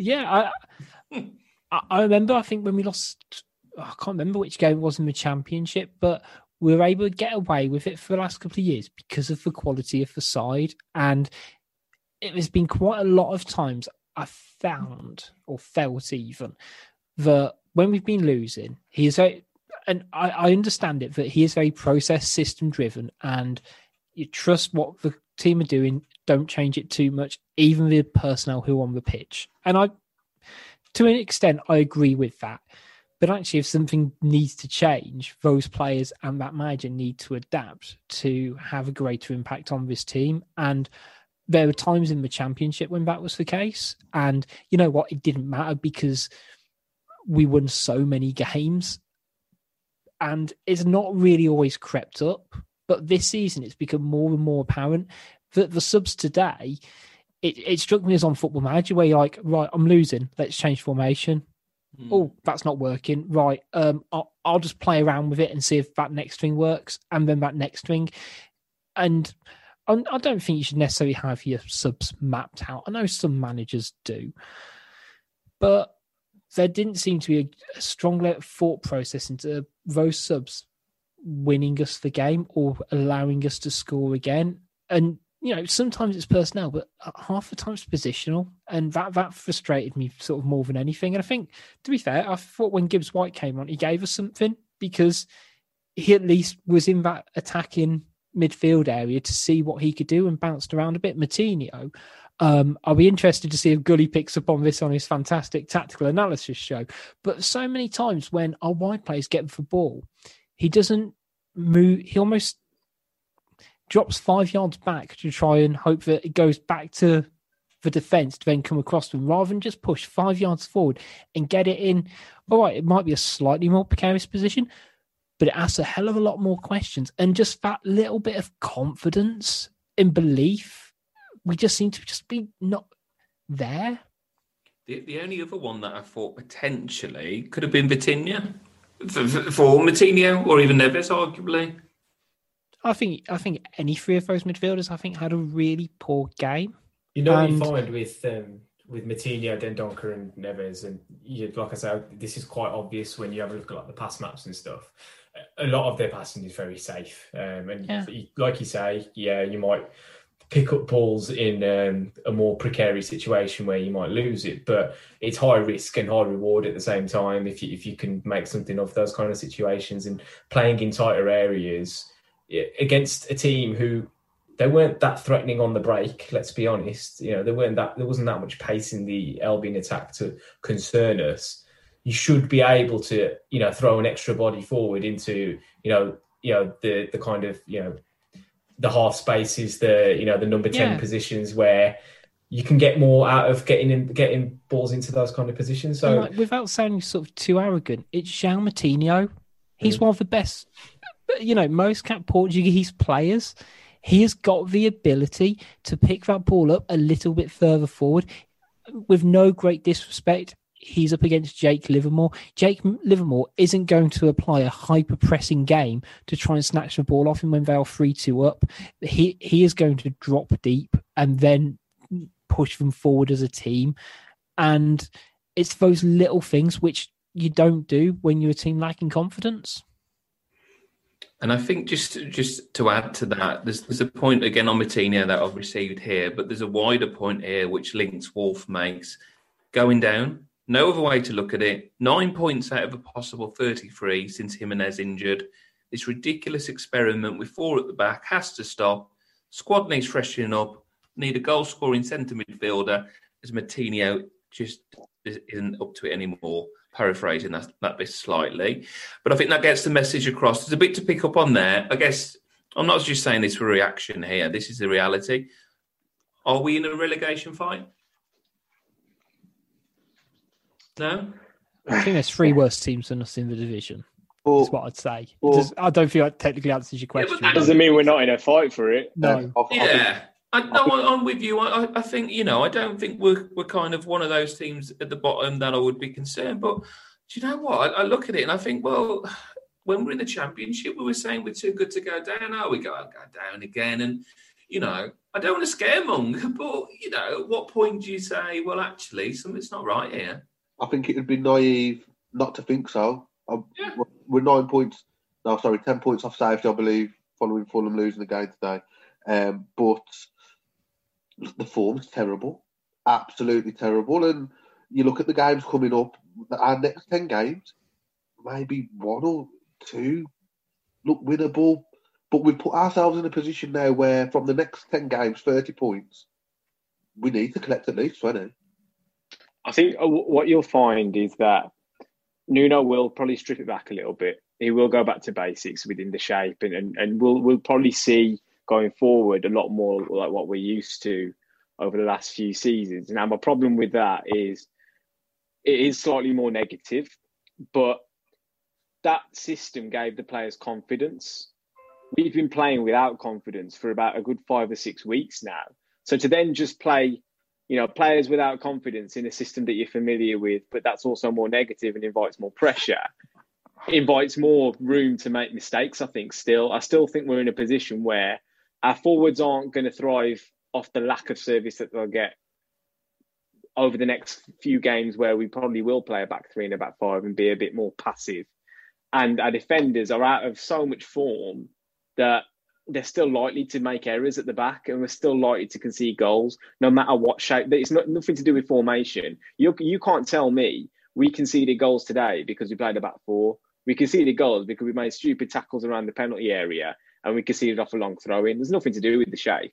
[SPEAKER 3] I remember. I think when we lost, I can't remember which game it was in the Championship, but we were able to get away with it for the last couple of years because of the quality of the side. And it has been quite a lot of times I've found or felt even that when we've been losing, he is and I understand it, that he is very process system driven, and you trust what the team are doing, don't change it too much, even the personnel who are on the pitch. And to an extent, I agree with that. But actually, if something needs to change, those players and that manager need to adapt to have a greater impact on this team. And there were times in the Championship when that was the case. And you know what? It didn't matter because we won so many games. And it's not really always crept up. But this season, it's become more and more apparent that the subs today, it struck me as on Football Manager where you're like, right, I'm losing. Let's change formation. Oh, that's not working. Right. I'll just play around with it and see if that next thing works, and then that next thing. And I don't think you should necessarily have your subs mapped out. I know some managers do, but there didn't seem to be a strong thought process into those subs winning us the game or allowing us to score again. And you know, sometimes it's personnel, but half the time it's positional, and that frustrated me sort of more than anything. And I think, to be fair, I thought when Gibbs White came on, he gave us something because he at least was in that attacking midfield area to see what he could do and bounced around a bit. Moutinho, I'll be interested to see if Gully picks up on this on his fantastic tactical analysis show. But so many times when our wide players get the ball, he doesn't move. He almost drops 5 yards back to try and hope that it goes back to the defence to then come across them, rather than just push 5 yards forward and get it in. All right, it might be a slightly more precarious position, but it asks a hell of a lot more questions. And just that little bit of confidence and belief, we just seem to just be not there.
[SPEAKER 1] The only other one that I thought potentially could have been Vitinha for Moutinho, or even Neves, arguably.
[SPEAKER 3] I think any three of those midfielders, I think, had a really poor game.
[SPEAKER 4] You know what you find with Moutinho, Dendoncker and Neves, and like I say, this is quite obvious when you have a look at like the pass maps and stuff. A lot of their passing is very safe. Like you say, you might pick up balls in a more precarious situation where you might lose it, but it's high risk and high reward at the same time if you can make something of those kind of situations. And playing in tighter areas against a team who they weren't that threatening on the break, let's be honest. You know, there wasn't that much pace in the Albion attack to concern us. You should be able to, throw an extra body forward into, the kind of, the half spaces, the number 10 positions where you can get more out of getting balls into those kind of positions. So
[SPEAKER 3] without sounding sort of too arrogant, it's João Moutinho. He's one of the best, most Portuguese players. He has got the ability to pick that ball up a little bit further forward. With no great disrespect, he's up against Jake Livermore. Jake Livermore isn't going to apply a hyper-pressing game to try and snatch the ball off him when they are 3-2 up. He is going to drop deep and then push them forward as a team. And it's those little things which you don't do when you're a team lacking confidence.
[SPEAKER 1] And I think just to add to that, there's a point again on Moutinho that I've received here, but there's a wider point here which Links Wolf makes. Going down, no other way to look at it. 9 points out of a possible 33 since Jimenez injured. This ridiculous experiment with 4 at the back has to stop. Squad needs freshening up. Need a goal-scoring centre midfielder, as Moutinho just isn't up to it anymore. Paraphrasing that bit slightly. But I think that gets the message across. There's a bit to pick up on there. I guess I'm not just saying this for reaction here. This is the reality. Are we in a relegation fight? No?
[SPEAKER 3] I think there's 3 worse teams than us in the division. That's what I'd say. I don't feel that technically answers your question.
[SPEAKER 5] That doesn't mean we're not in a fight for it.
[SPEAKER 3] No.
[SPEAKER 1] Yeah. I'm with you. I think, I don't think we're kind of one of those teams at the bottom that I would be concerned. But do you know what? I look at it and I think, well, when we're in the Championship, we were saying we're too good to go down. Oh, we go down again. And, I don't want to scaremong, but, at what point do you say, well, actually, something's not right here?
[SPEAKER 2] I think it would be naive not to think so. We're 10 points off safety, I believe, following Fulham losing the game today. But the form's terrible, absolutely terrible. And you look at the games coming up, our next 10 games, maybe 1 or 2 look winnable. But we've put ourselves in a position now where from the next 10 games, 30 points, we need to collect at least 20.
[SPEAKER 5] I think what you'll find is that Nuno will probably strip it back a little bit. He will go back to basics within the shape, and we'll probably see going forward a lot more like what we're used to over the last few seasons. Now, my problem with that is it is slightly more negative, but that system gave the players confidence. We've been playing without confidence for about a good 5 or 6 weeks now. So to then just play, players without confidence in a system that you're familiar with, but that's also more negative and invites more pressure, invites more room to make mistakes, I still think we're in a position where our forwards aren't going to thrive off the lack of service that they'll get over the next few games, where we probably will play a back 3 and a back 5 and be a bit more passive. And our defenders are out of so much form that they're still likely to make errors at the back, and we're still likely to concede goals, no matter what shape. It's nothing to do with formation. You can't tell me we conceded goals today because we played a back 4. We conceded goals because we made stupid tackles around the penalty area, and we conceded off a long throw-in. There's nothing to do with the shape.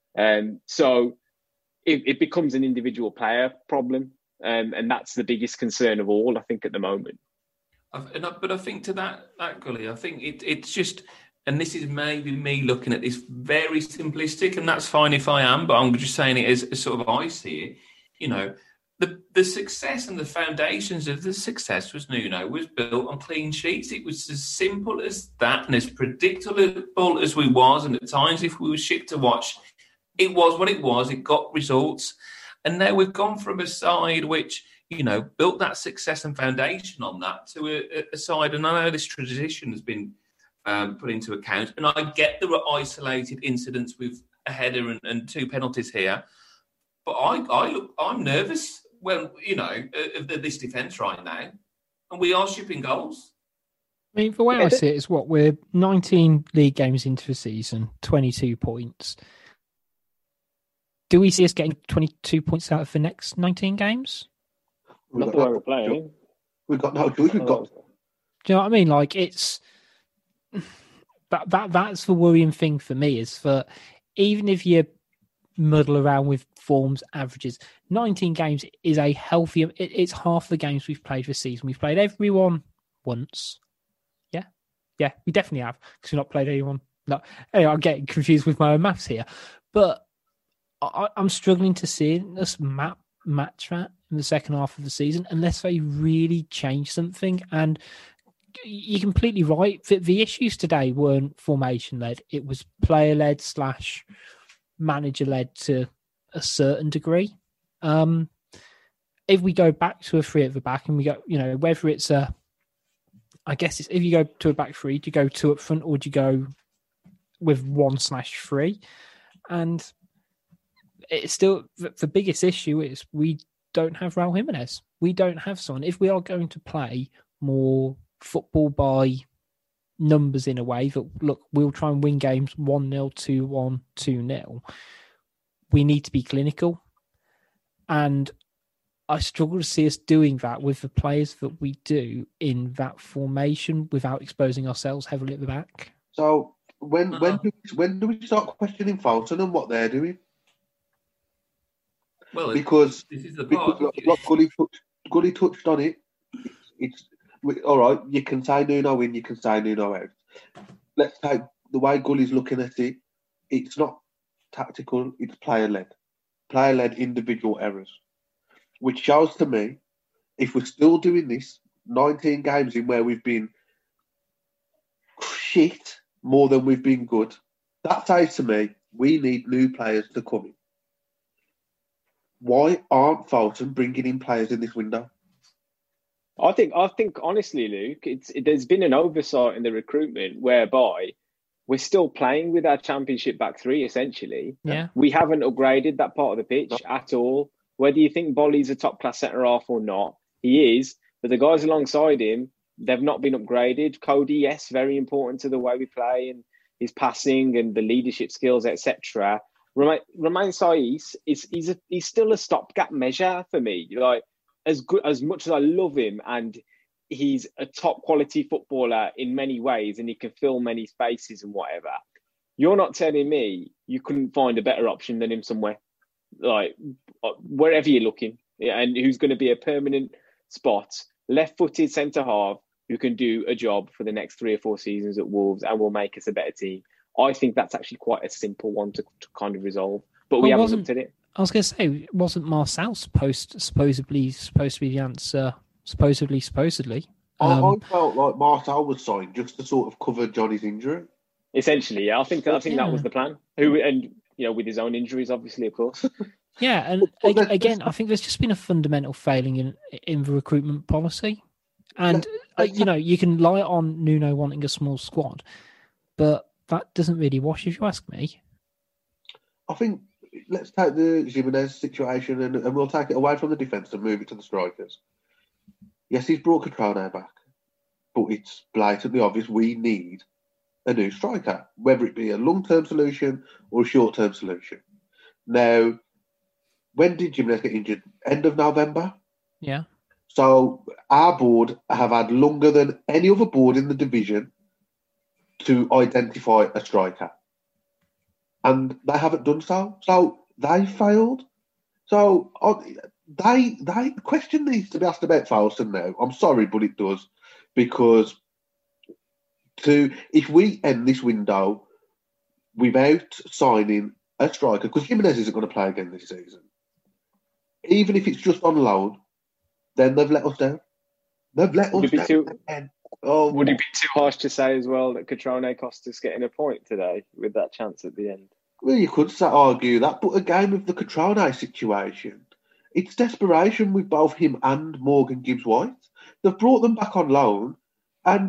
[SPEAKER 5] So it becomes an individual player problem, and that's the biggest concern of all, I think, at the moment.
[SPEAKER 1] But I think to that Gully, I think it's just, and this is maybe me looking at this very simplistic, and that's fine if I am, but I'm just saying it as sort of I see it. The success and the foundations of the success was built on clean sheets. It was as simple as that, and as predictable as we was, and at times if we were shit to watch, it was what it was. It got results. And now we've gone from a side which, built that success and foundation on that to a side, and I know this tradition has been put into account, and I get there were isolated incidents with a header and 2 penalties here, but I'm nervous of this defence right now, and we are shipping goals.
[SPEAKER 3] I mean, the way I see it is we're 19 league games into the season, 22 points. Do we see us getting 22 points out of the next 19 games?
[SPEAKER 5] Not the way we're playing.
[SPEAKER 2] We've got no choice. Do you know
[SPEAKER 3] what I mean? Like, it's that's the worrying thing for me, is that even if you muddle around with forms, averages, 19 games is a healthy. It's half the games we've played this season. We've played everyone once. Yeah, we definitely have, because we've not played anyone. No, anyway, I'm getting confused with my own maths here, but I'm struggling to see us match that in the second half of the season unless they really change something. And you're completely right. The issues today weren't formation-led. It was player-led / manager-led to a certain degree. If we go back to a 3 at the back and we go, whether it's I guess it's, if you go to a back 3, do you go 2 up front or do you go with 1/3? And it's still, the biggest issue is we don't have Raul Jimenez. We don't have someone. If we are going to play more football by numbers in a way that, look, we'll try and win games 1-0, 2-1, 2-0, we need to be clinical. And I struggle to see us doing that with the players that we do in that formation without exposing ourselves heavily at the back.
[SPEAKER 2] So when do we start questioning Fulton and what they're doing?
[SPEAKER 1] Well,
[SPEAKER 2] because
[SPEAKER 1] this is the part.
[SPEAKER 2] Like Gully touched on it. It's all right. You can say Nuno in, you can say Nuno out. Let's take the way Gully's looking at it. It's not tactical. It's player-led individual errors, which shows to me, if we're still doing this 19 games in where we've been shit more than we've been good, that says to me we need new players to come in. Why aren't Fulton bringing in players in this window?
[SPEAKER 5] I think honestly, Luke, there's been an oversight in the recruitment whereby we're still playing with our championship back 3, essentially.
[SPEAKER 3] Yeah.
[SPEAKER 5] We haven't upgraded that part of the pitch at all. Whether you think Bolly's a top-class centre-half or not, he is. But the guys alongside him, they've not been upgraded. Cody, yes, very important to the way we play and his passing and the leadership skills, etc. Romain Saiss he's still a stopgap measure for me. Like as much as I love him, and he's a top quality footballer in many ways, and he can fill many spaces and whatever. You're not telling me you couldn't find a better option than him somewhere, like wherever you're looking, and who's going to be a permanent spot, left-footed centre half who can do a job for the next 3 or 4 seasons at Wolves and will make us a better team. I think that's actually quite a simple one to kind of resolve, but we haven't looked at it.
[SPEAKER 3] I was going to say, wasn't Marcel supposed to be the answer? Supposedly.
[SPEAKER 2] I felt like Marcel was signed just to sort of cover Johnny's injury.
[SPEAKER 5] Essentially, yeah. I think that was the plan. With his own injuries, obviously, of course.
[SPEAKER 3] Yeah, and again, I think there's just been a fundamental failing in the recruitment policy. And, you can lie on Nuno wanting a small squad, but that doesn't really wash, if you ask me.
[SPEAKER 2] I think let's take the Jimenez situation and we'll take it away from the defence and move it to the strikers. Yes, he's brought Cutrone back, but it's blatantly obvious we need a new striker, whether it be a long-term solution or a short-term solution. Now, when did Jimenez get injured? End of November?
[SPEAKER 3] Yeah.
[SPEAKER 2] So our board have had longer than any other board in the division to identify a striker. And they haven't done so. So they failed. So the question needs to be asked about Foulston now. I'm sorry, but it does. Because if we end this window without signing a striker, because Jimenez isn't going to play again this season, even if it's just on loan, then they've let us down. Would it be too
[SPEAKER 5] harsh to say as well that Cutrone cost us getting a point today with that chance at the end?
[SPEAKER 2] Well, you could argue that, but again, with the Cutrone situation, it's desperation with both him and Morgan Gibbs-White. They've brought them back on loan, and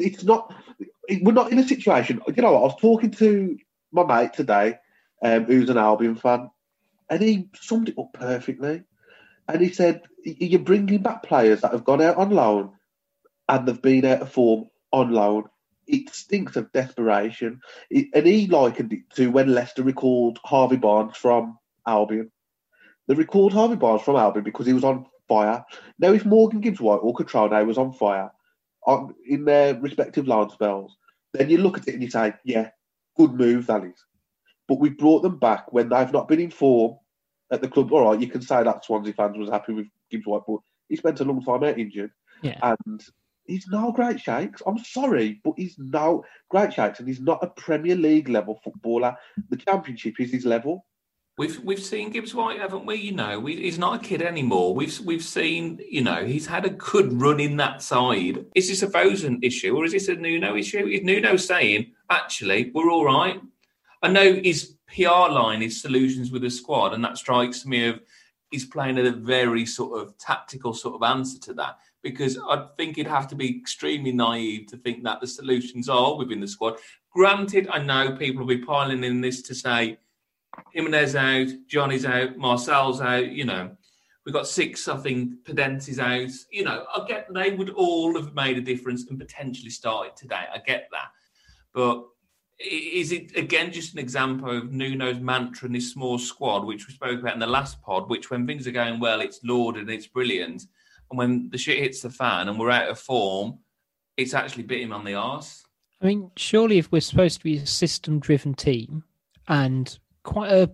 [SPEAKER 2] we're not in a situation. You know what? I was talking to my mate today, who's an Albion fan, and he summed it up perfectly. And he said, you're bringing back players that have gone out on loan and they've been out of form on loan. It stinks of desperation. And he likened it to when Leicester recalled Harvey Barnes from Albion. They recalled Harvey Barnes from Albion because he was on fire. Now, if Morgan Gibbs-White or Cutrone was on fire in their respective loan spells, then you look at it and you say, yeah, good move, that is. But we brought them back when they've not been in form at the club. All right, you can say that Swansea fans was happy with Gibbs-White, but he spent a long time out injured.
[SPEAKER 3] Yeah.
[SPEAKER 2] And he's no great shakes. I'm sorry, but he's no great shakes, and he's not a Premier League level footballer. The Championship is his level.
[SPEAKER 1] We've seen Gibbs-White, haven't we? He's not a kid anymore. We've seen, he's had a good run in that side. Is this a Fosun issue or is this a Nuno issue? Is Nuno saying, actually, we're all right? I know his PR line is solutions with the squad, and that strikes me of he's playing a very sort of tactical sort of answer to that, because I think he'd have to be extremely naive to think that the solutions are within the squad. Granted, I know people will be piling in this to say Jimenez out, Johnny's out, Marcel's out, we've got 6, I think, Podence out. I get they would all have made a difference and potentially started today. I get that. But is it, again, just an example of Nuno's mantra in this small squad, which we spoke about in the last pod, which when things are going well, it's lauded and it's brilliant. And when the shit hits the fan and we're out of form, it's actually bit him on the arse. I
[SPEAKER 3] mean, surely if we're supposed to be a system-driven team and quite a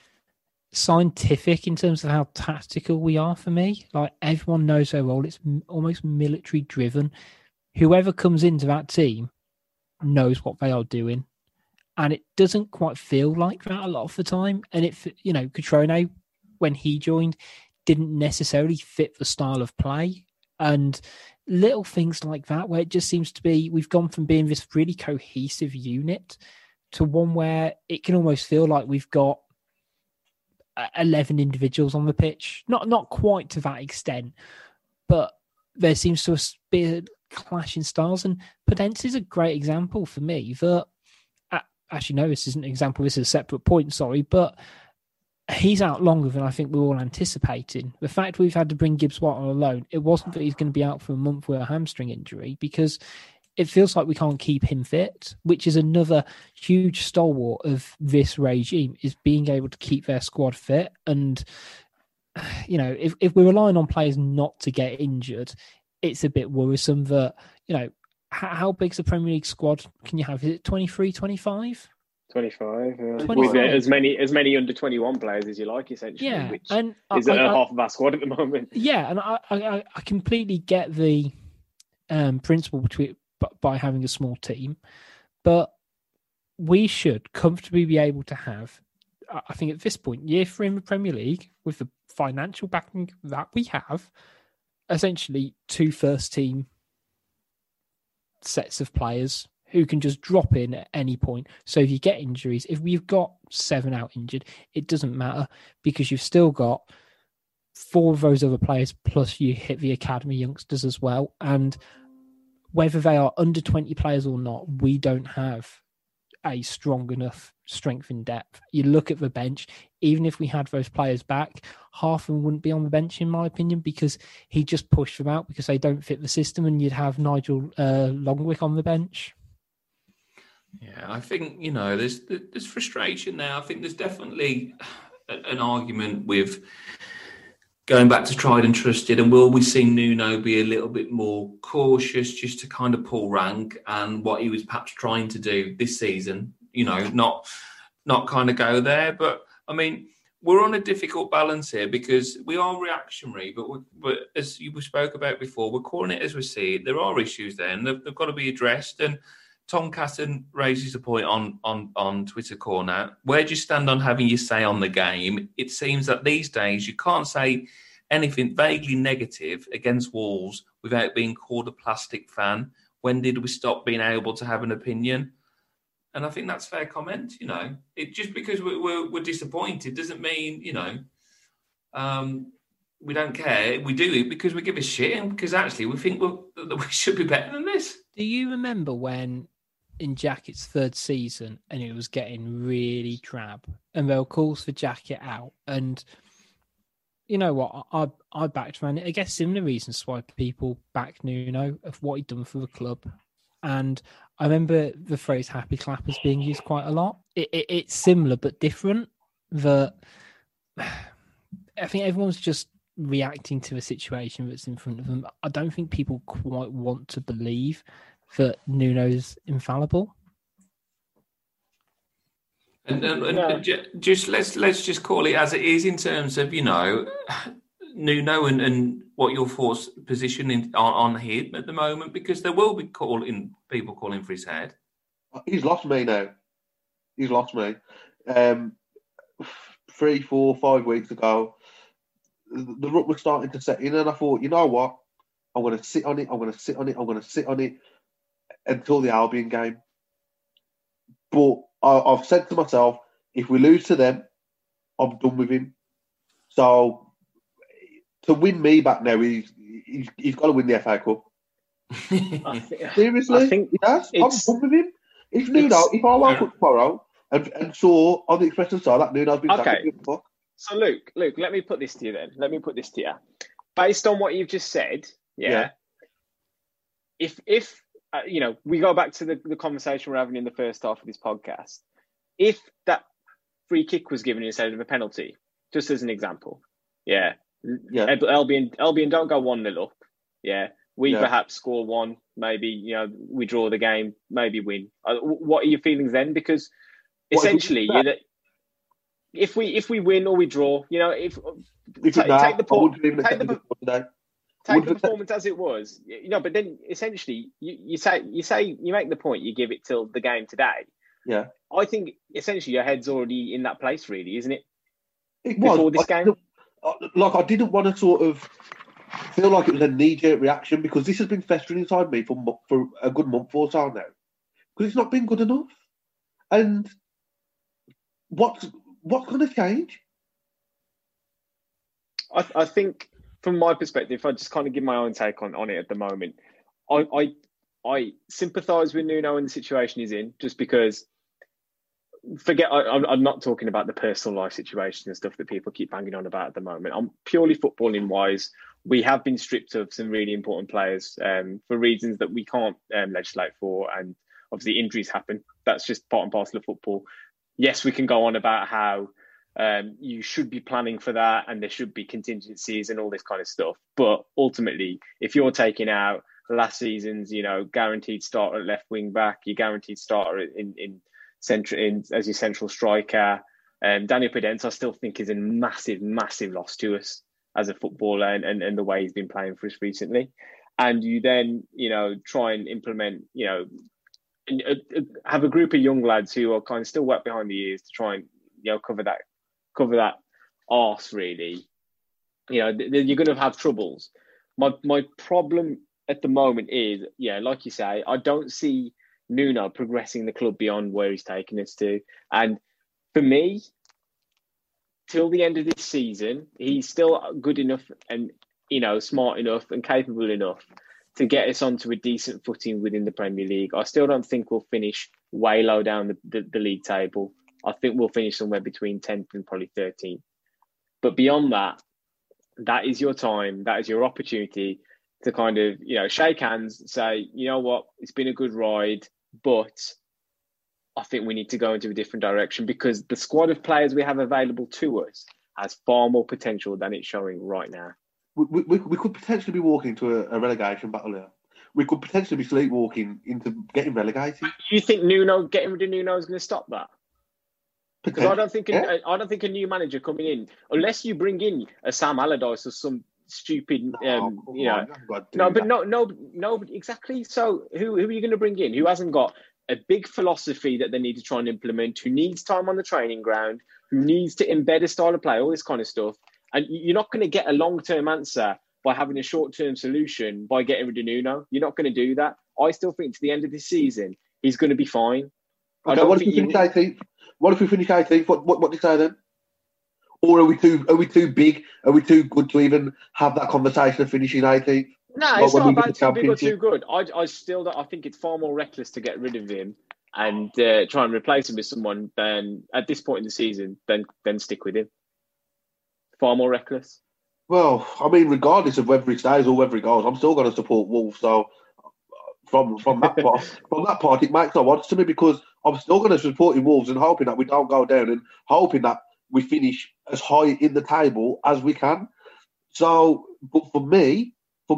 [SPEAKER 3] scientific in terms of how tactical we are, for me, like everyone knows their role, it's almost military-driven. Whoever comes into that team knows what they are doing. And it doesn't quite feel like that a lot of the time. And Cutrone, when he joined, didn't necessarily fit the style of play. And little things like that, where it just seems to be, we've gone from being this really cohesive unit to one where it can almost feel like we've got 11 individuals on the pitch. Not quite to that extent, but there seems to be a clash in styles. And Podence is a great example for me that, actually, no, this isn't an example, this is a separate point, sorry, but he's out longer than I think we were all anticipating. The fact we've had to bring Gibbs-White on a loan, it wasn't that he's going to be out for a month with a hamstring injury, because it feels like we can't keep him fit, which is another huge stalwart of this regime, is being able to keep their squad fit. And, you know, if we're relying on players not to get injured, it's a bit worrisome that, you know, how big's the Premier League squad can you have? Is it 23, 25?
[SPEAKER 5] 25, yeah.
[SPEAKER 3] 25.
[SPEAKER 5] With as many under 21 players as you like, essentially,
[SPEAKER 3] Yeah,
[SPEAKER 5] which
[SPEAKER 3] and
[SPEAKER 5] is half of our squad at the moment.
[SPEAKER 3] Yeah, and I completely get the principle by having a small team, but we should comfortably be able to have, I think at this point, year 3 in the Premier League, with the financial backing that we have, essentially 2 first-team sets of players who can just drop in at any point. So if you get injuries, if we've got 7 out injured, it doesn't matter because you've still got 4 of those other players, plus you hit the academy youngsters as well. And whether they are under 20 players or not, we don't have a strong enough strength in depth. You look at the bench, even if we had those players back, half of them wouldn't be on the bench, in my opinion, because he just pushed them out because they don't fit the system, and you'd have Nigel Longwick on the bench.
[SPEAKER 1] Yeah, I think, you know, there's frustration there. I think there's definitely an argument with going back to tried and trusted, and will we see Nuno be a little bit more cautious just to kind of pull rank and what he was perhaps trying to do this season, you know, not kind of go there. But, I mean, we're on a difficult balance here because we are reactionary, but as you spoke about before, we're calling it as we see it. There are issues there, and they've got to be addressed. And Tom Caston raises a point on Twitter Corner. Where do you stand on having your say on the game? It seems that these days you can't say anything vaguely negative against Wolves without being called a plastic fan. When did we stop being able to have an opinion? And I think that's fair comment. You know, it just because we're disappointed doesn't mean, you know, we don't care. We do it because we give a shit and because actually we think that we should be better than this.
[SPEAKER 3] Do you remember when in Jackett's 3rd season and it was getting really drab and there were calls for Jackett out? And you know what? I backed around it. I guess similar reasons why people back Nuno of what he'd done for the club. And I remember the phrase happy clappers being used quite a lot. It's similar but different. That I think everyone's just reacting to a situation that's in front of them. I don't think people quite want to believe that Nuno's infallible.
[SPEAKER 1] And just let's just call it as it is in terms of, you know, Nuno and what your force position on him at the moment, because there will be people calling for his head.
[SPEAKER 2] He's lost me now. He's lost me. 3, 4, 5 weeks ago, the rut was starting to set in, and I thought, you know what? I'm going to sit on it. I'm going to sit on it. I'm going to sit on it until the Albion game. But I've said to myself, if we lose to them, I'm done with him. So to win me back now, he's got to win the FA Cup. Seriously, he has. I'm done with him. If I woke up tomorrow and saw on the Express side that Nuno's been sacked, fuck.
[SPEAKER 5] So Luke, let me put this to you then. Based on what you've just said, yeah. If you know, we go back to the conversation we're having in the first half of this podcast. If that free kick was given instead of a penalty, just as an example, Albion don't go 1-0 up. Yeah, we perhaps score 1, maybe, you know, we draw the game, maybe win. What are your feelings then? Because essentially, if we win or we draw, you know, take the performance as it was, you know. But then essentially, you make the point, you give it till the game today.
[SPEAKER 2] Yeah,
[SPEAKER 5] I think essentially your head's already in that place, really, isn't it?
[SPEAKER 2] It was
[SPEAKER 5] before this game.
[SPEAKER 2] I didn't want to sort of feel like it was a knee-jerk reaction because this has been festering inside me for a good month or so now. Because it's not been good enough. And what's going to change?
[SPEAKER 5] I think, from my perspective, if I just kind of give my own take on it at the moment, I sympathise with Nuno in the situation he's in, just because. I'm not talking about the personal life situation and stuff that people keep banging on about at the moment. I'm purely footballing wise. we have been stripped of some really important players for reasons that we can't legislate for, and obviously injuries happen. That's just part and parcel of football. Yes, we can go on about how you should be planning for that and there should be contingencies and all this kind of stuff. But ultimately, if you're taking out last season's, guaranteed starter at left wing back, your guaranteed starter in as your central striker, Daniel Podence, I still think is a massive, massive loss to us as a footballer and the way he's been playing for us recently. And you then, try and implement, have a group of young lads who are kind of still wet behind the ears to try and, cover that arse, really. You're going to have troubles. My problem at the moment is, like you say, I don't see Nuno progressing the club beyond where he's taken us to. And for me, till the end of this season, he's still good enough and, smart enough and capable enough to get us onto a decent footing within the Premier League. I still don't think we'll finish way low down the league table. I think we'll finish somewhere between 10th and probably 13th. But beyond that, that is your time. That is your opportunity to kind of, shake hands, say, you know what, it's been a good ride, but I think we need to go into a different direction because the squad of players we have available to us has far more potential than it's showing right now.
[SPEAKER 2] We could potentially be walking into a relegation battle here. We could potentially be sleepwalking into getting relegated.
[SPEAKER 5] You think getting rid of Nuno is going to stop that? Because I don't think a new manager coming in, unless you bring in a Sam Allardyce or some stupid, exactly. So who are you going to bring in? Who hasn't got a big philosophy that they need to try and implement? Who needs time on the training ground? Who needs to embed a style of play? All this kind of stuff. And you're not going to get a long-term answer by having a short-term solution by getting rid of Nuno. You're not going to do that. I still think to the end of this season, he's going to be fine.
[SPEAKER 2] Okay, what if we finish 18th? What if we finish 18th? What do you say then? Or are we too big? Are we too good to even have that conversation of finishing 18th?
[SPEAKER 5] No, it's not about too big or too good. I still don't. I think it's far more reckless to get rid of him and try and replace him with someone than at this point in the season than stick with him. Far more reckless.
[SPEAKER 2] Well, I mean, regardless of whether he stays or whether he goes, I'm still going to support Wolves. So from that part, it makes no odds to me because I'm still going to support Wolves and hoping that we don't go down and hoping that we finish as high in the table as we can. So, but for me,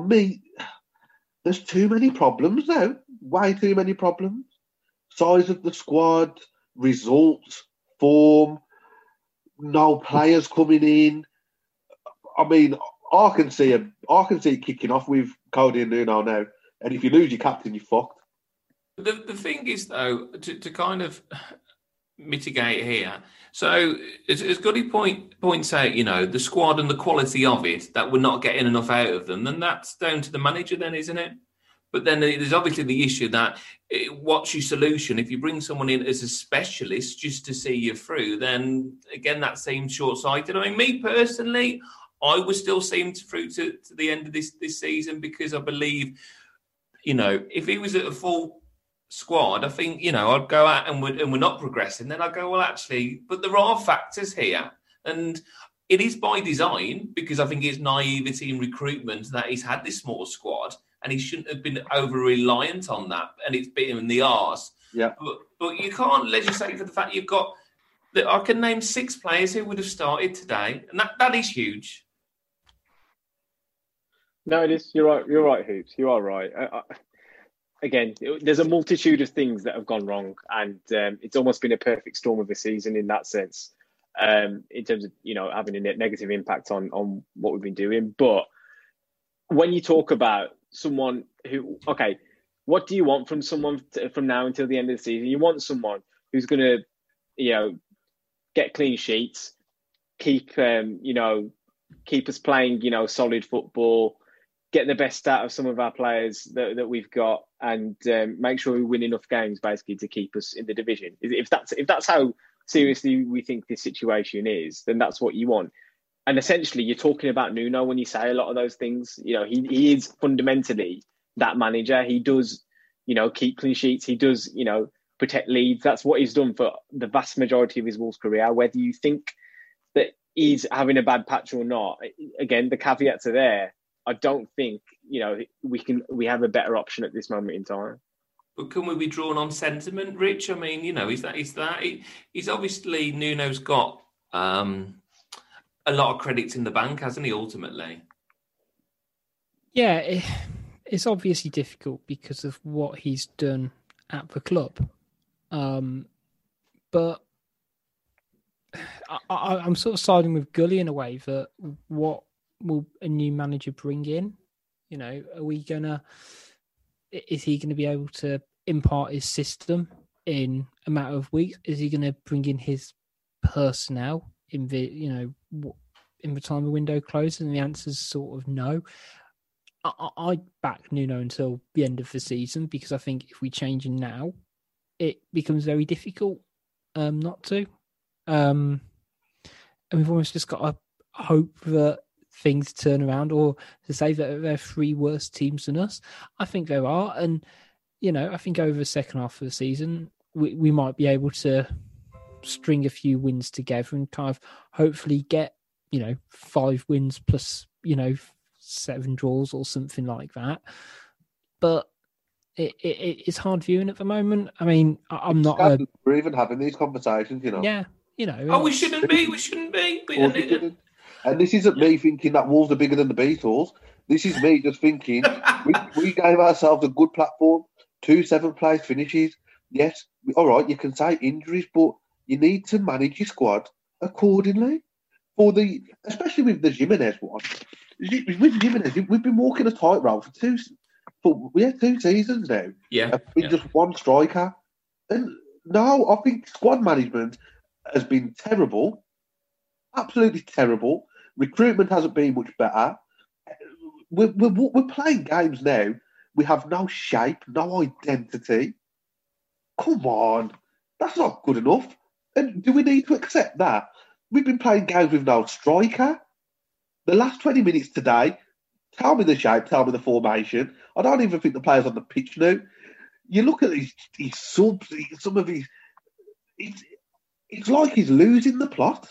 [SPEAKER 2] there's too many problems now. Way too many problems. Size of the squad, results, form, no players coming in. I mean, I can see it kicking off with Cody and Nuno now. And if you lose your captain, you're fucked.
[SPEAKER 1] The thing is, though, to kind of mitigate here. So, as Goody points out, the squad and the quality of it, that we're not getting enough out of them, then that's down to the manager then, isn't it? But then there's obviously the issue that what's your solution? If you bring someone in as a specialist just to see you through, then, again, that seems short-sighted. I mean, me personally, I would still see him through to the end of this season because I believe, if he was at a full squad, I think, I'd go out and we're not progressing. Then I'd go, well, actually, but there are factors here. And it is by design because I think it's naivety in recruitment that he's had this small squad and he shouldn't have been over-reliant on that. And it's bit him in the arse.
[SPEAKER 2] Yeah.
[SPEAKER 1] But you can't legislate for the fact you've got, that I can name 6 players who would have started today. And that is huge.
[SPEAKER 5] No, it is. You're right, Hoops. You are right. Again, there's a multitude of things that have gone wrong, and it's almost been a perfect storm of a season in that sense, in terms of having a negative impact on what we've been doing. But when you talk about someone who, okay, what do you want from someone from now until the end of the season? You want someone who's going to, get clean sheets, keep us playing, solid football. Get the best out of some of our players that we've got, and make sure we win enough games, basically, to keep us in the division. If that's how seriously we think this situation is, then that's what you want. And essentially, you're talking about Nuno when you say a lot of those things. He is fundamentally that manager. He does, keep clean sheets. He does, protect leads. That's what he's done for the vast majority of his Wolves career. Whether you think that he's having a bad patch or not, again, the caveats are there. I don't think we have a better option at this moment in time.
[SPEAKER 1] But can we be drawn on sentiment, Rich? I mean, is that he's obviously Nuno's got a lot of credits in the bank, hasn't he? Ultimately,
[SPEAKER 3] yeah, it's obviously difficult because of what he's done at the club, but I'm sort of siding with Gully in a way that what will a new manager bring in? Is he going to be able to impart his system in a matter of weeks? Is he going to bring in his personnel in the time the window closes? And the answer is sort of no. I back Nuno until the end of the season because I think if we change him now, it becomes very difficult not to. And we've almost just got to hope that things turn around, or to say that there are 3 worse teams than us. I think there are. And, I think over the second half of the season, we might be able to string a few wins together and kind of hopefully get, 5 wins plus, 7 draws or something like that. But it's hard viewing at the moment. I mean, I'm not...
[SPEAKER 2] We're even having these conversations,
[SPEAKER 3] Yeah,
[SPEAKER 1] Oh, we shouldn't be.
[SPEAKER 2] And this isn't me thinking that Wolves are bigger than the Beatles. This is me just thinking we gave ourselves a good platform, 2 7th-place finishes. Yes, all right, you can say injuries, but you need to manage your squad accordingly. Especially with the Jimenez one. With Jimenez, we've been walking a tightrope for 2 seasons now.
[SPEAKER 1] Yeah.
[SPEAKER 2] With just one striker. And now I think squad management has been terrible. Absolutely terrible. Recruitment hasn't been much better. We're playing games now. We have no shape, no identity. Come on. That's not good enough. And do we need to accept that? We've been playing games with no striker. The last 20 minutes today, tell me the shape, tell me the formation. I don't even think the players on the pitch know. You look at his subs, some of his... It's like he's losing the plot.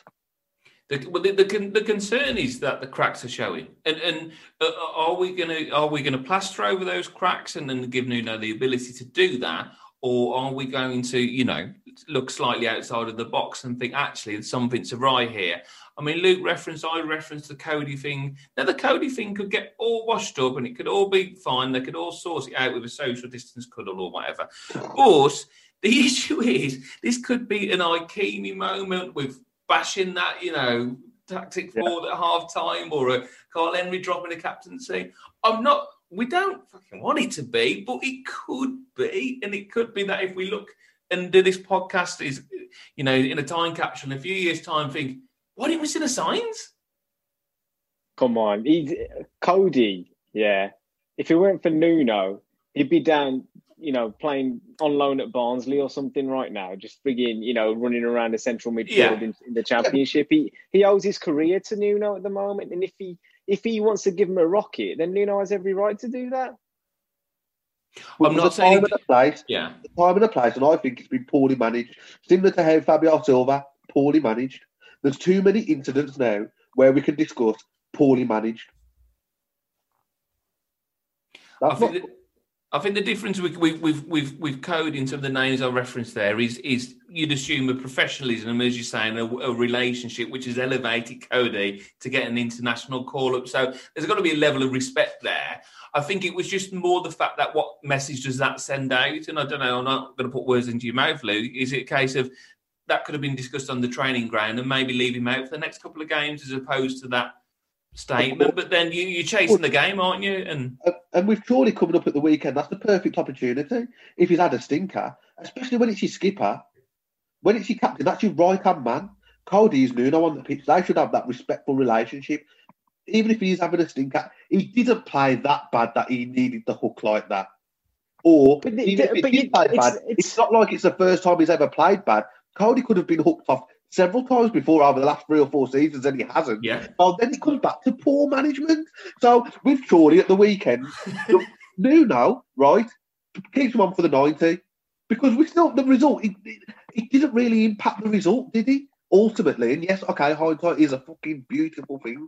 [SPEAKER 1] The concern is that the cracks are showing, and are we going to plaster over those cracks and then give Nuno the ability to do that, or are we going to look slightly outside of the box and think actually something's awry here? I mean, I referenced the Cody thing. Now the Cody thing could get all washed up and it could all be fine. They could all sort it out with a social distance cuddle or whatever, but the issue is, this could be an Ikemi moment with bashing that, tactic forward at half time, or a Carl Henry dropping a captaincy. We don't fucking want it to be, but it could be. And it could be that if we look and do this podcast is, in a time capsule in a few years' time, think, what did we see the signs?
[SPEAKER 5] Come on. Cody, yeah. If it weren't for Nuno, he'd be down, playing on loan at Barnsley or something right now, just frigging, running around the central midfield in the Championship. He owes his career to Nuno at the moment, and if he wants to give him a rocket, then Nuno has every right to do that.
[SPEAKER 1] I'm not saying
[SPEAKER 2] the time and the place, and I think it's been poorly managed. Similar to how Fabio Silva, poorly managed. There's too many incidents now where we can discuss poorly managed.
[SPEAKER 1] I think the difference with Cody in some of the names I referenced there is you'd assume a professionalism, as you're saying, a relationship which has elevated Cody to get an international call-up. So there's got to be a level of respect there. I think it was just more the fact that what message does that send out? And I don't know, I'm not going to put words into your mouth, Lou. Is it a case of that could have been discussed on the training ground and maybe leave him out for the next couple of games as opposed to that statement? But then you're chasing the game, aren't you?
[SPEAKER 2] And with Crawley coming up at the weekend, that's the perfect opportunity. If he's had a stinker, especially when it's your skipper, when it's your captain, that's your right-hand man. Cody is Nuno on the pitch. They should have that respectful relationship. Even if he's having a stinker, he didn't play that bad that he needed the hook like that. Or even if he did play bad, it's not like it's the first time he's ever played bad. Cody could have been hooked off several times before over the last 3 or 4 seasons, and he hasn't.
[SPEAKER 1] Yeah.
[SPEAKER 2] Well, then it comes back to poor management. So with Crawley at the weekend, Nuno, right, keeps him on for the 90 because we still the result. It didn't really impact the result, did he? Ultimately, and yes, okay, hindsight is a fucking beautiful thing,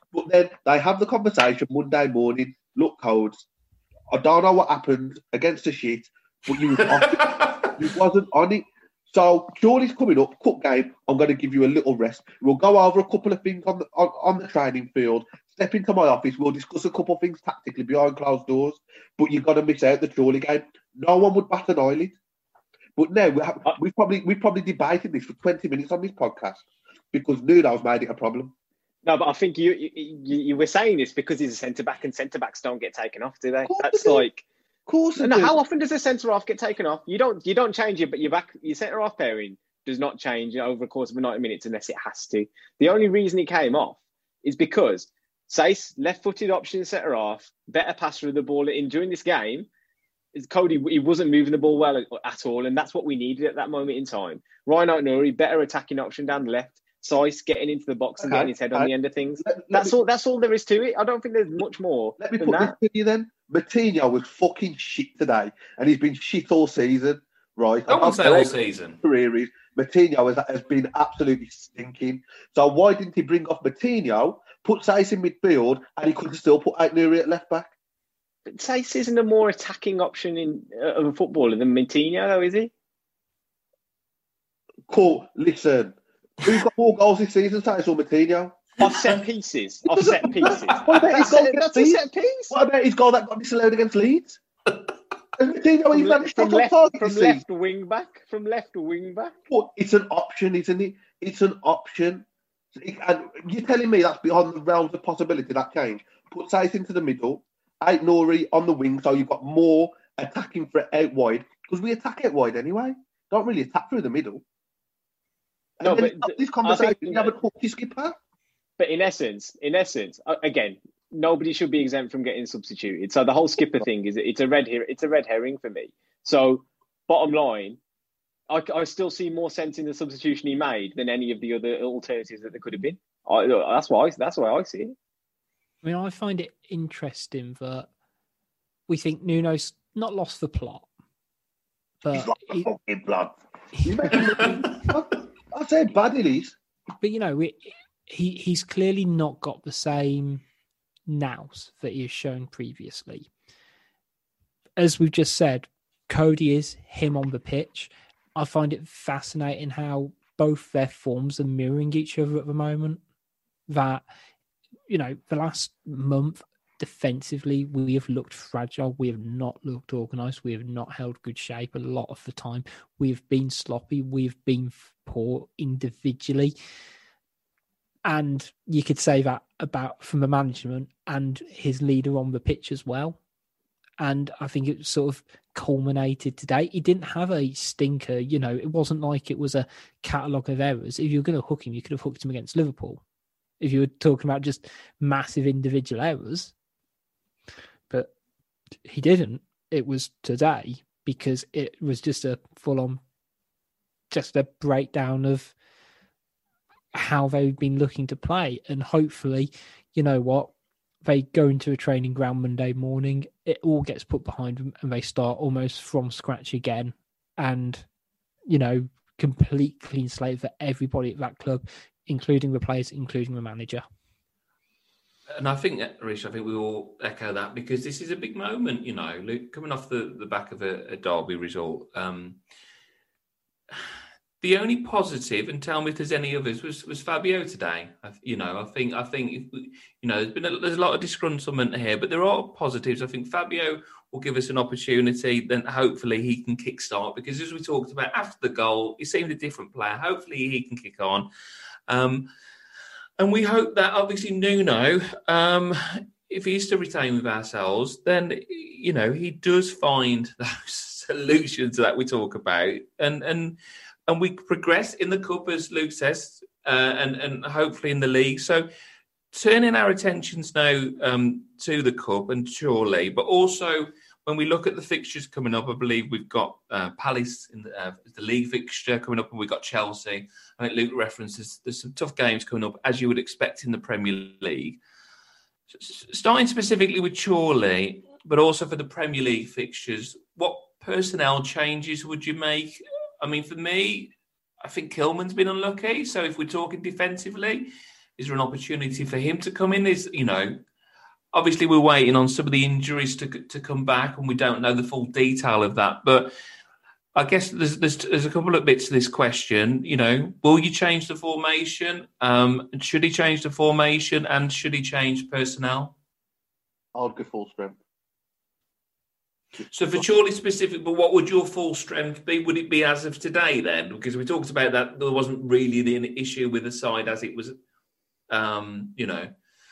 [SPEAKER 2] But then they have the conversation Monday morning. Look, Codes, I don't know what happened against the shit, but you wasn't on it. So Chorley's coming up, cup game. I'm going to give you a little rest. We'll go over a couple of things on the training field. Step into my office. We'll discuss a couple of things tactically behind closed doors. But you've got to miss out the Chorley game. No one would bat an eyelid. But now we've probably debated this for 20 minutes on this podcast because Nuno's made it a problem.
[SPEAKER 5] No, but I think you were saying this because he's a centre back, and centre backs don't get taken off, do they? That's like.
[SPEAKER 2] Of course.
[SPEAKER 5] No, how often does a centre half get taken off? You don't change it, but your centre half pairing does not change over the course of 90 minutes unless it has to. The only reason he came off is because Saïss, left-footed option centre half, better passer of the ball during this game. Cody, he wasn't moving the ball well at all, and that's what we needed at that moment in time. Ryan Aït-Nouri, better attacking option down the left. Saïss getting into the box and getting his head on the end of things. That's all there is to it. I don't think there's much more.
[SPEAKER 2] Let me put this to you then. Moutinho was fucking shit today, and he's been shit all season, right?
[SPEAKER 1] I won't say all season.
[SPEAKER 2] Moutinho has been absolutely stinking. So why didn't he bring off Moutinho, put Saïss in midfield, and he could still put Aït-Nouri at left back?
[SPEAKER 5] But Saïss isn't a more attacking option of a footballer than Moutinho, though, is he?
[SPEAKER 2] Cool. Listen, who's got more goals this season, Saïss or Moutinho?
[SPEAKER 5] Off set pieces. What about
[SPEAKER 2] his goal against Leeds?
[SPEAKER 5] Set piece.
[SPEAKER 2] What about his goal that got disallowed against Leeds?
[SPEAKER 5] From left wing back.
[SPEAKER 2] Well, it's an option, isn't it? It's an option. And you're telling me that's beyond the realms of possibility, that change. Put Saïss into the middle, Aït-Nouri on the wing, so you've got more attacking threat out wide. Because we attack out wide anyway. Don't really attack through the middle. And
[SPEAKER 5] no, but
[SPEAKER 2] this conversation, you haven't hooked your skipper.
[SPEAKER 5] But in essence, again, nobody should be exempt from getting substituted. So the whole skipper thing it's a red herring for me. So bottom line, I still see more sense in the substitution he made than any of the other alternatives that there could have been. That's why I see it.
[SPEAKER 3] I mean, I find it interesting that we think Nuno's not lost the plot, but
[SPEAKER 2] he's lost the fucking plot. I said bad it is.
[SPEAKER 3] But he's clearly not got the same nous that he has shown previously. As we've just said, Cody is him on the pitch. I find it fascinating how both their forms are mirroring each other at the moment. That, the last month, defensively, we have looked fragile. We have not looked organised. We have not held good shape a lot of the time. We have been sloppy. We have been poor individually. And you could say that about from the management and his leader on the pitch as well. And I think it sort of culminated today. He didn't have a stinker, it wasn't like it was a catalogue of errors. If you were going to hook him, you could have hooked him against Liverpool. If you were talking about just massive individual errors. But he didn't. It was today because it was just a full-on, just a breakdown of how they've been looking to play. And hopefully, they go into a training ground Monday morning, it all gets put behind them and they start almost from scratch again. And, complete clean slate for everybody at that club, including the players, including the manager.
[SPEAKER 1] And I think, Rish, we all echo that because this is a big moment, Luke, coming off the back of a derby result. The only positive, and tell me if there's any others, was Fabio today. I think there's a lot of disgruntlement here, but there are positives. I think Fabio will give us an opportunity. Then hopefully he can kickstart because, as we talked about after the goal, he seemed a different player. Hopefully he can kick on, and we hope that obviously Nuno, if he is to retain with ourselves, then he does find those solutions that we talk about, and we progress in the cup, as Luke says, and hopefully in the league. So turning our attentions now to the cup and surely, but also when we look at the fixtures coming up, I believe we've got Palace in the league fixture coming up, and we've got Chelsea. I think Luke references there's some tough games coming up, as you would expect in the Premier League. Starting specifically with Chorley, but also for the Premier League fixtures, what personnel changes would you make? I mean, for me, I think Kilman's been unlucky. So if we're talking defensively, Is there an opportunity for him to come in? Obviously we're waiting on some of the injuries to come back, and we don't know the full detail of that. But I guess there's a couple of bits to this question. Will you change the formation? Should he change the formation, and should he change personnel?
[SPEAKER 2] I'd go full strength.
[SPEAKER 1] So for Chorley specific, but what would your full strength be? Would it be as of today then? Because we talked about that there wasn't really an issue with the side as it was,
[SPEAKER 2] No,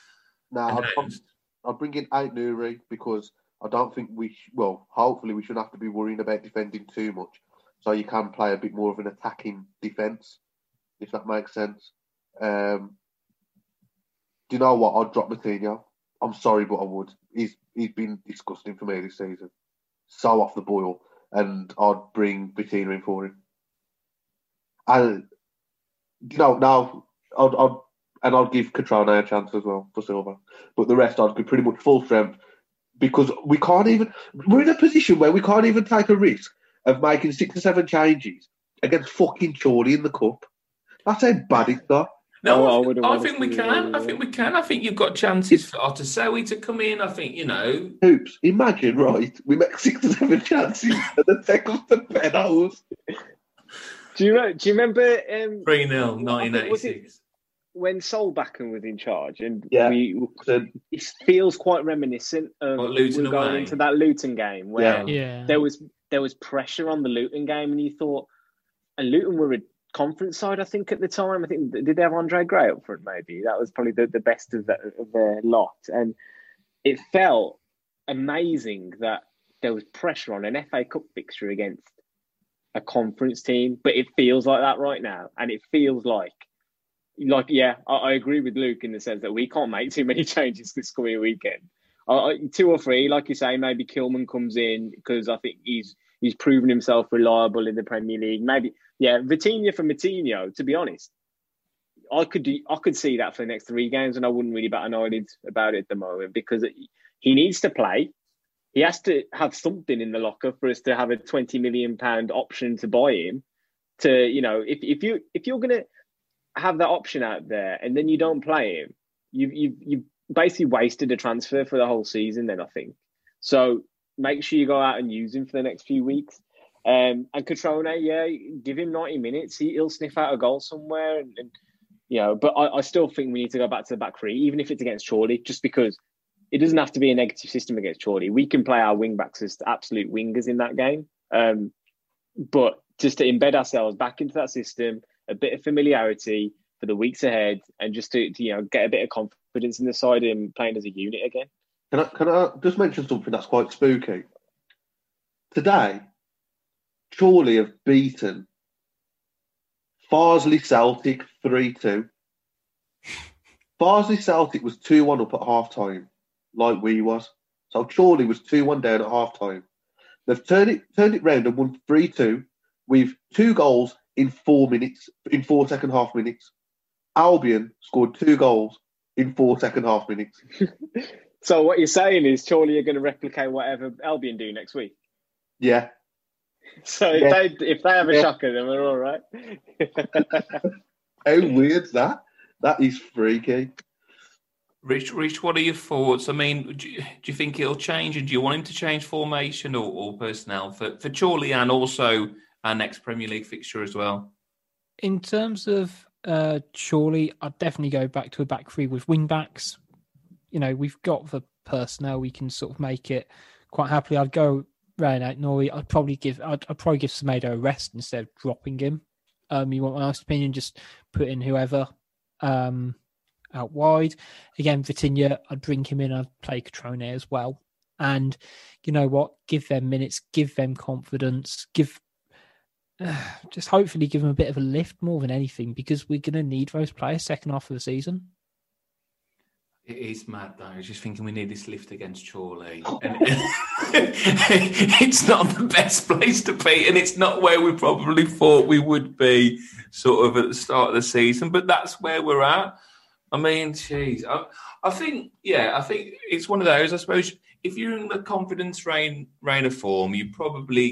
[SPEAKER 2] I'd bring in Ait-Nouri because I don't think hopefully we shouldn't have to be worrying about defending too much. So you can play a bit more of an attacking defence, if that makes sense. Do you know what? I'd drop Moutinho. I'm sorry, but I would. He's been disgusting for me this season. So off the boil. And I'd bring Vitinha in for him. And, I'd give Cutrone a chance as well for Silva. But the rest I'd be pretty much full strength because we're in a position where we can't even take a risk of making 6 or 7 changes against fucking Chorley in the cup. That's how bad it's got.
[SPEAKER 1] No, I think we can. I think we can. I think you've got chances for Otasowie to come in. I think,
[SPEAKER 2] Hoops, imagine, right? We make 6 or 7 chances and then take off the pedals.
[SPEAKER 5] Do you remember
[SPEAKER 1] 3-0, 1986.
[SPEAKER 5] When Solbakken was in charge, and it feels quite reminiscent of
[SPEAKER 1] Luton
[SPEAKER 5] going into that Luton game where there was pressure on the Luton game, and you thought, and Luton were a conference side, I think, at the time. I think, did they have Andre Gray up front? Maybe that was probably the best of their lot, and it felt amazing that there was pressure on an FA Cup fixture against a conference team. But it feels like that right now, and it feels like I agree with Luke in the sense that we can't make too many changes this coming weekend. 2 or 3, like you say, maybe Kilman comes in because I think he's proven himself reliable in the Premier League. Maybe, Vitinha for Moutinho, to be honest. I could see that for the next 3 games, and I wouldn't really bat an eyelid about it at the moment because he needs to play. He has to have something in the locker for us to have a £20 million option to buy him. If you're going to have that option out there and then you don't play him, you've basically wasted a transfer for the whole season then, I think. So make sure you go out and use him for the next few weeks. And Cutrone, give him 90 minutes. He'll sniff out a goal somewhere. But I still think we need to go back to the back 3, even if it's against Chorley, just because it doesn't have to be a negative system against Chorley. We can play our wing-backs as absolute wingers in that game. But just to embed ourselves back into that system, a bit of familiarity for the weeks ahead, and just to get a bit of confidence in the side and playing as a unit again.
[SPEAKER 2] Can I just mention something that's quite spooky? Today, Chorley have beaten Farsley Celtic 3-2. Farsley Celtic was 2-1 up at half-time, like we was. So Chorley was 2-1 down at half-time. They've turned it round and won 3-2 with 2 goals in 4 minutes, in 4 second half minutes. Albion scored 2 goals in 4 second half minutes.
[SPEAKER 5] So what you're saying is Chorley are going to replicate whatever Albion do next week?
[SPEAKER 2] Yeah.
[SPEAKER 5] So if they have a shocker, then we're all right.
[SPEAKER 2] How weird's that? That is freaky.
[SPEAKER 1] Rich, what are your thoughts? I mean, do you think it'll change, and do you want him to change formation or personnel for Chorley and also our next Premier League fixture as well?
[SPEAKER 3] In terms of Chorley, I'd definitely go back to a back 3 with wing backs. We've got the personnel; we can sort of make it quite happily. I'd go Ryan Ait-Nouri. I'd probably give Semedo a rest instead of dropping him. You want my honest opinion? Just put in whoever out wide. Again, Vitinha, I'd bring him in. I'd play Cutrone as well. And you know what? Give them minutes. Give them confidence. Just hopefully give them a bit of a lift more than anything, because we're going to need those players second half of the season.
[SPEAKER 1] It is mad, though. I was just thinking we need this lift against Chorley. And it's not the best place to be, and it's not where we probably thought we would be sort of at the start of the season, but that's where we're at. I mean, geez. I think it's one of those, I suppose, if you're in the confidence reign of form, you probably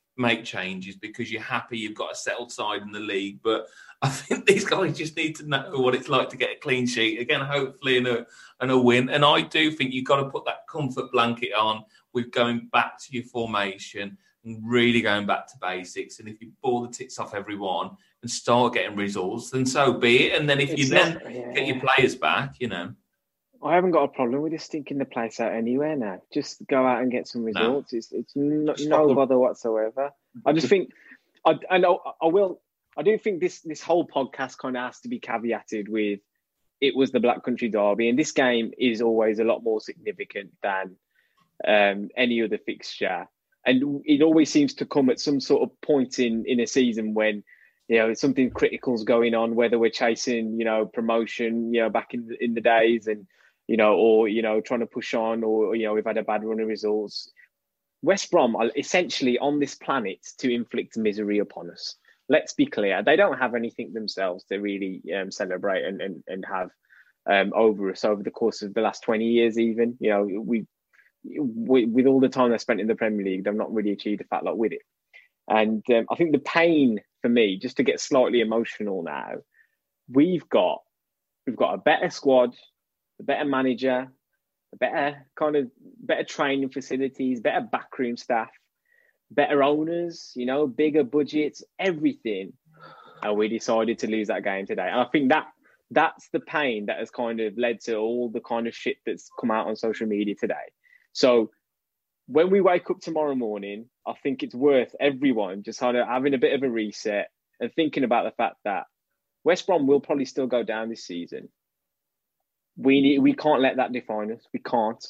[SPEAKER 1] make changes because you're happy you've got a settled side in the league. But I think these guys just need to know what it's like to get a clean sheet again, hopefully and a win. And I do think you've got to put that comfort blanket on with going back to your formation and really going back to basics. And if you bore the tits off everyone and start getting results, then so be it. And then if get your players back,
[SPEAKER 5] I haven't got a problem with just stinking the place out anywhere now. Just go out and get some results. No. It's no bother whatsoever. I just think, I do think this whole podcast kind of has to be caveated with it was the Black Country Derby, and this game is always a lot more significant than any other fixture. And it always seems to come at some sort of point in a season when, something critical's going on, whether we're chasing, promotion, back in the days and, or, trying to push on, or, we've had a bad run of results. West Brom are essentially on this planet to inflict misery upon us. Let's be clear. They don't have anything themselves to really celebrate and have over us over the course of the last 20 years even. We with all the time they spent in the Premier League, they've not really achieved a fat lot with it. And I think the pain for me, just to get slightly emotional now, we've got a better squad, a better manager, a better training facilities, better backroom staff, better owners, bigger budgets, everything. And we decided to lose that game today. And I think that's the pain that has kind of led to all the kind of shit that's come out on social media today. So when we wake up tomorrow morning, I think it's worth everyone just kind of having a bit of a reset and thinking about the fact that West Brom will probably still go down this season. We can't let that define us. We can't.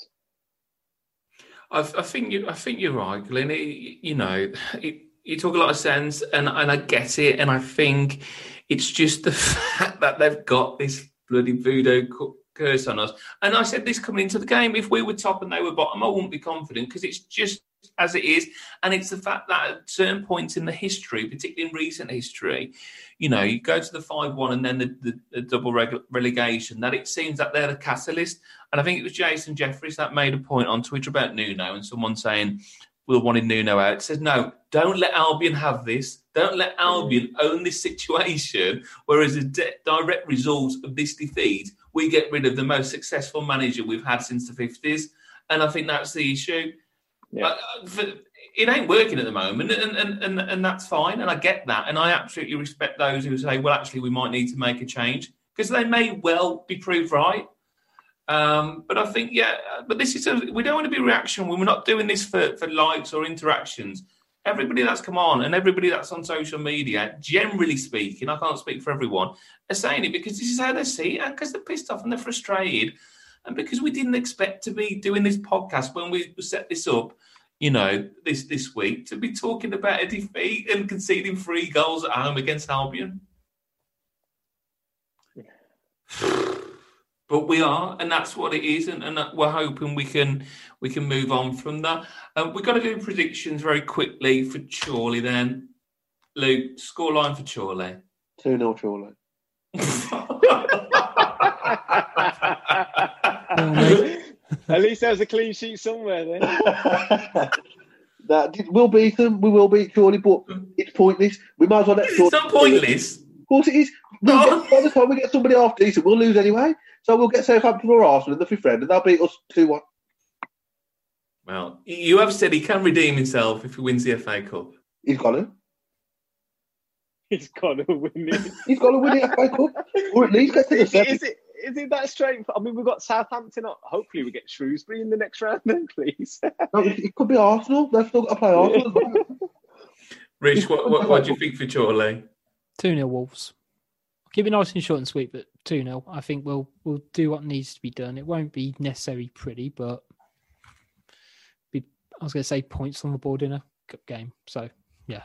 [SPEAKER 1] I think you're right, Glenn. You talk a lot of sense, and I get it. And I think it's just the fact that they've got this bloody voodoo curse on us. And I said this coming into the game: if we were top and they were bottom, I wouldn't be confident because it's just as it is. And it's the fact that at certain points in the history, particularly in recent history, you go to the 5-1 and then the double relegation, that it seems that they're the catalyst. And I think it was Jason Jeffries that made a point on Twitter about Nuno and someone saying, we're wanting Nuno out. It says, no, don't let Albion have this. Don't let Albion own this situation, where as a direct result of this defeat, we get rid of the most successful manager we've had since the 50s. And I think that's the issue. Yeah. It ain't working at the moment, and that's fine, and I get that, and I absolutely respect those who say, well, actually, we might need to make a change, because they may well be proved right. But I think, but this is we don't want to be reactionary. We're not doing this for likes or interactions. Everybody that's come on and everybody that's on social media, generally speaking, I can't speak for everyone, are saying it because this is how they see it, and because they're pissed off and they're frustrated. And because we didn't expect to be doing this podcast when we set this up, this week, to be talking about a defeat and conceding 3 goals at home against Albion. But we are, and that's what it is, and we're hoping we can move on from that. We've got to do predictions very quickly for Chorley then. Luke, scoreline for Chorley.
[SPEAKER 2] 2-0 Chorley.
[SPEAKER 5] At least there's a clean sheet somewhere then.
[SPEAKER 2] We'll beat them. We will beat Chorley, but it's pointless. We might as well let Chorley.
[SPEAKER 1] It's not pointless.
[SPEAKER 2] Of course it is. By the time we get somebody half decent, we'll lose anyway. So we'll get Southampton or Arsenal in the fifth round, and they'll beat us 2-1.
[SPEAKER 1] Well, you have said he can redeem himself if he wins the FA Cup.
[SPEAKER 2] He's got to.
[SPEAKER 5] He's got to win it.
[SPEAKER 2] He's got to win the FA Cup, or at least get to the seventh.
[SPEAKER 5] Is it that straight? I mean, we've got Southampton. Hopefully, we get Shrewsbury in the next round. Then, please.
[SPEAKER 2] No, it could be Arsenal. They've still got to play Arsenal as well.
[SPEAKER 1] Rich, what do you think for Chorley?
[SPEAKER 3] 2-0 Wolves. Keep it nice and short and sweet, but 2-0. I think we'll do what needs to be done. It won't be necessarily pretty, but I was going to say points on the board in a cup game. So, yeah.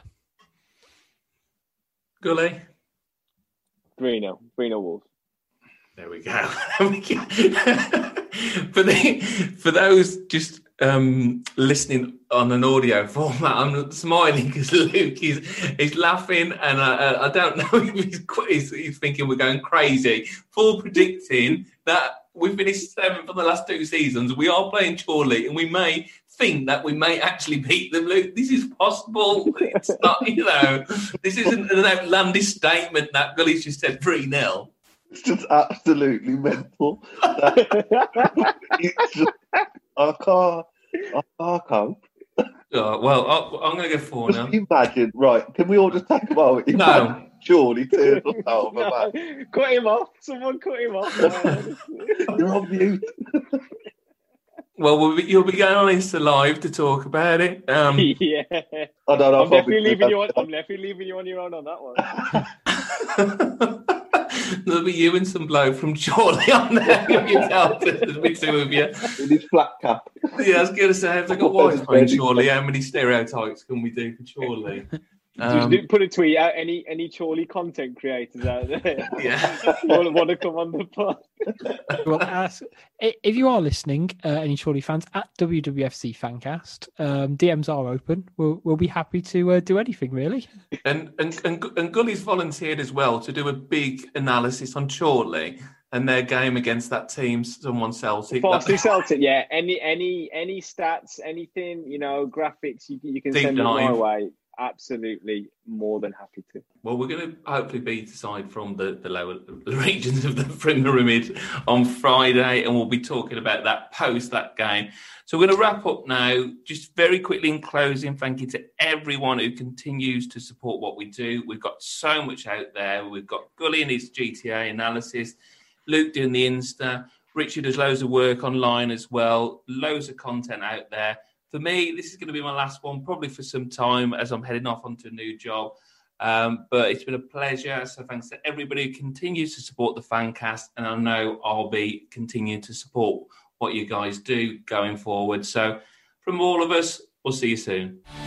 [SPEAKER 1] Gully?
[SPEAKER 5] 3-0 Wolves.
[SPEAKER 1] There we go. For those just listening on an audio format, I'm smiling because Luke is laughing, and I don't know if he's thinking we're going crazy for predicting that We've finished 7th for the last 2 seasons. We are playing Chorley, and we may think that we may actually beat them, Luke. This is possible. It's not, this isn't an outlandish statement that Gully's just said 3-0.
[SPEAKER 2] It's just absolutely mental. It's just, I can't cope.
[SPEAKER 1] Well, I'm going to go 4 now.
[SPEAKER 2] Just imagine, right, can we all just take a moment?
[SPEAKER 1] No.
[SPEAKER 2] Surely turns us over, man.
[SPEAKER 5] Cut him off. Someone cut him off.
[SPEAKER 2] You're on mute.
[SPEAKER 1] Well, you'll be going on Insta Live to talk about it.
[SPEAKER 5] Yeah.
[SPEAKER 2] I don't know.
[SPEAKER 5] I'm definitely leaving you on your own on that one.
[SPEAKER 1] There'll be you and some bloke from Chorley on there. There'll be 2 of you.
[SPEAKER 2] In his flat cap.
[SPEAKER 1] Yeah, I was going to say, if I got white in Chorley, how many stereotypes can we do for Chorley?
[SPEAKER 5] Just put a tweet out. Any Chorley content creators out there?
[SPEAKER 1] Yeah,
[SPEAKER 5] want to come on the pod?
[SPEAKER 3] Well, if you are listening, any Chorley fans at WWFC Fancast, DMs are open. We'll be happy to do anything really.
[SPEAKER 1] And Gully's volunteered as well to do a big analysis on Chorley and their game against that team, someone Celtic.
[SPEAKER 5] Celtic, yeah. Any stats, anything, graphics you can send it my way. Absolutely, more than happy to.
[SPEAKER 1] Well, we're going to hopefully beat aside from the lower regions of the pyramid on Friday, and we'll be talking about that post that game. So we're going to wrap up now. Just very quickly in closing, thank you to everyone who continues to support what we do. We've got so much out there. We've got Gully and his GTA analysis, Luke doing the Insta, Richard does loads of work online as well, loads of content out there. For me, this is going to be my last one, probably for some time as I'm heading off onto a new job. But it's been a pleasure. So thanks to everybody who continues to support the Fancast. And I know I'll be continuing to support what you guys do going forward. So from all of us, we'll see you soon.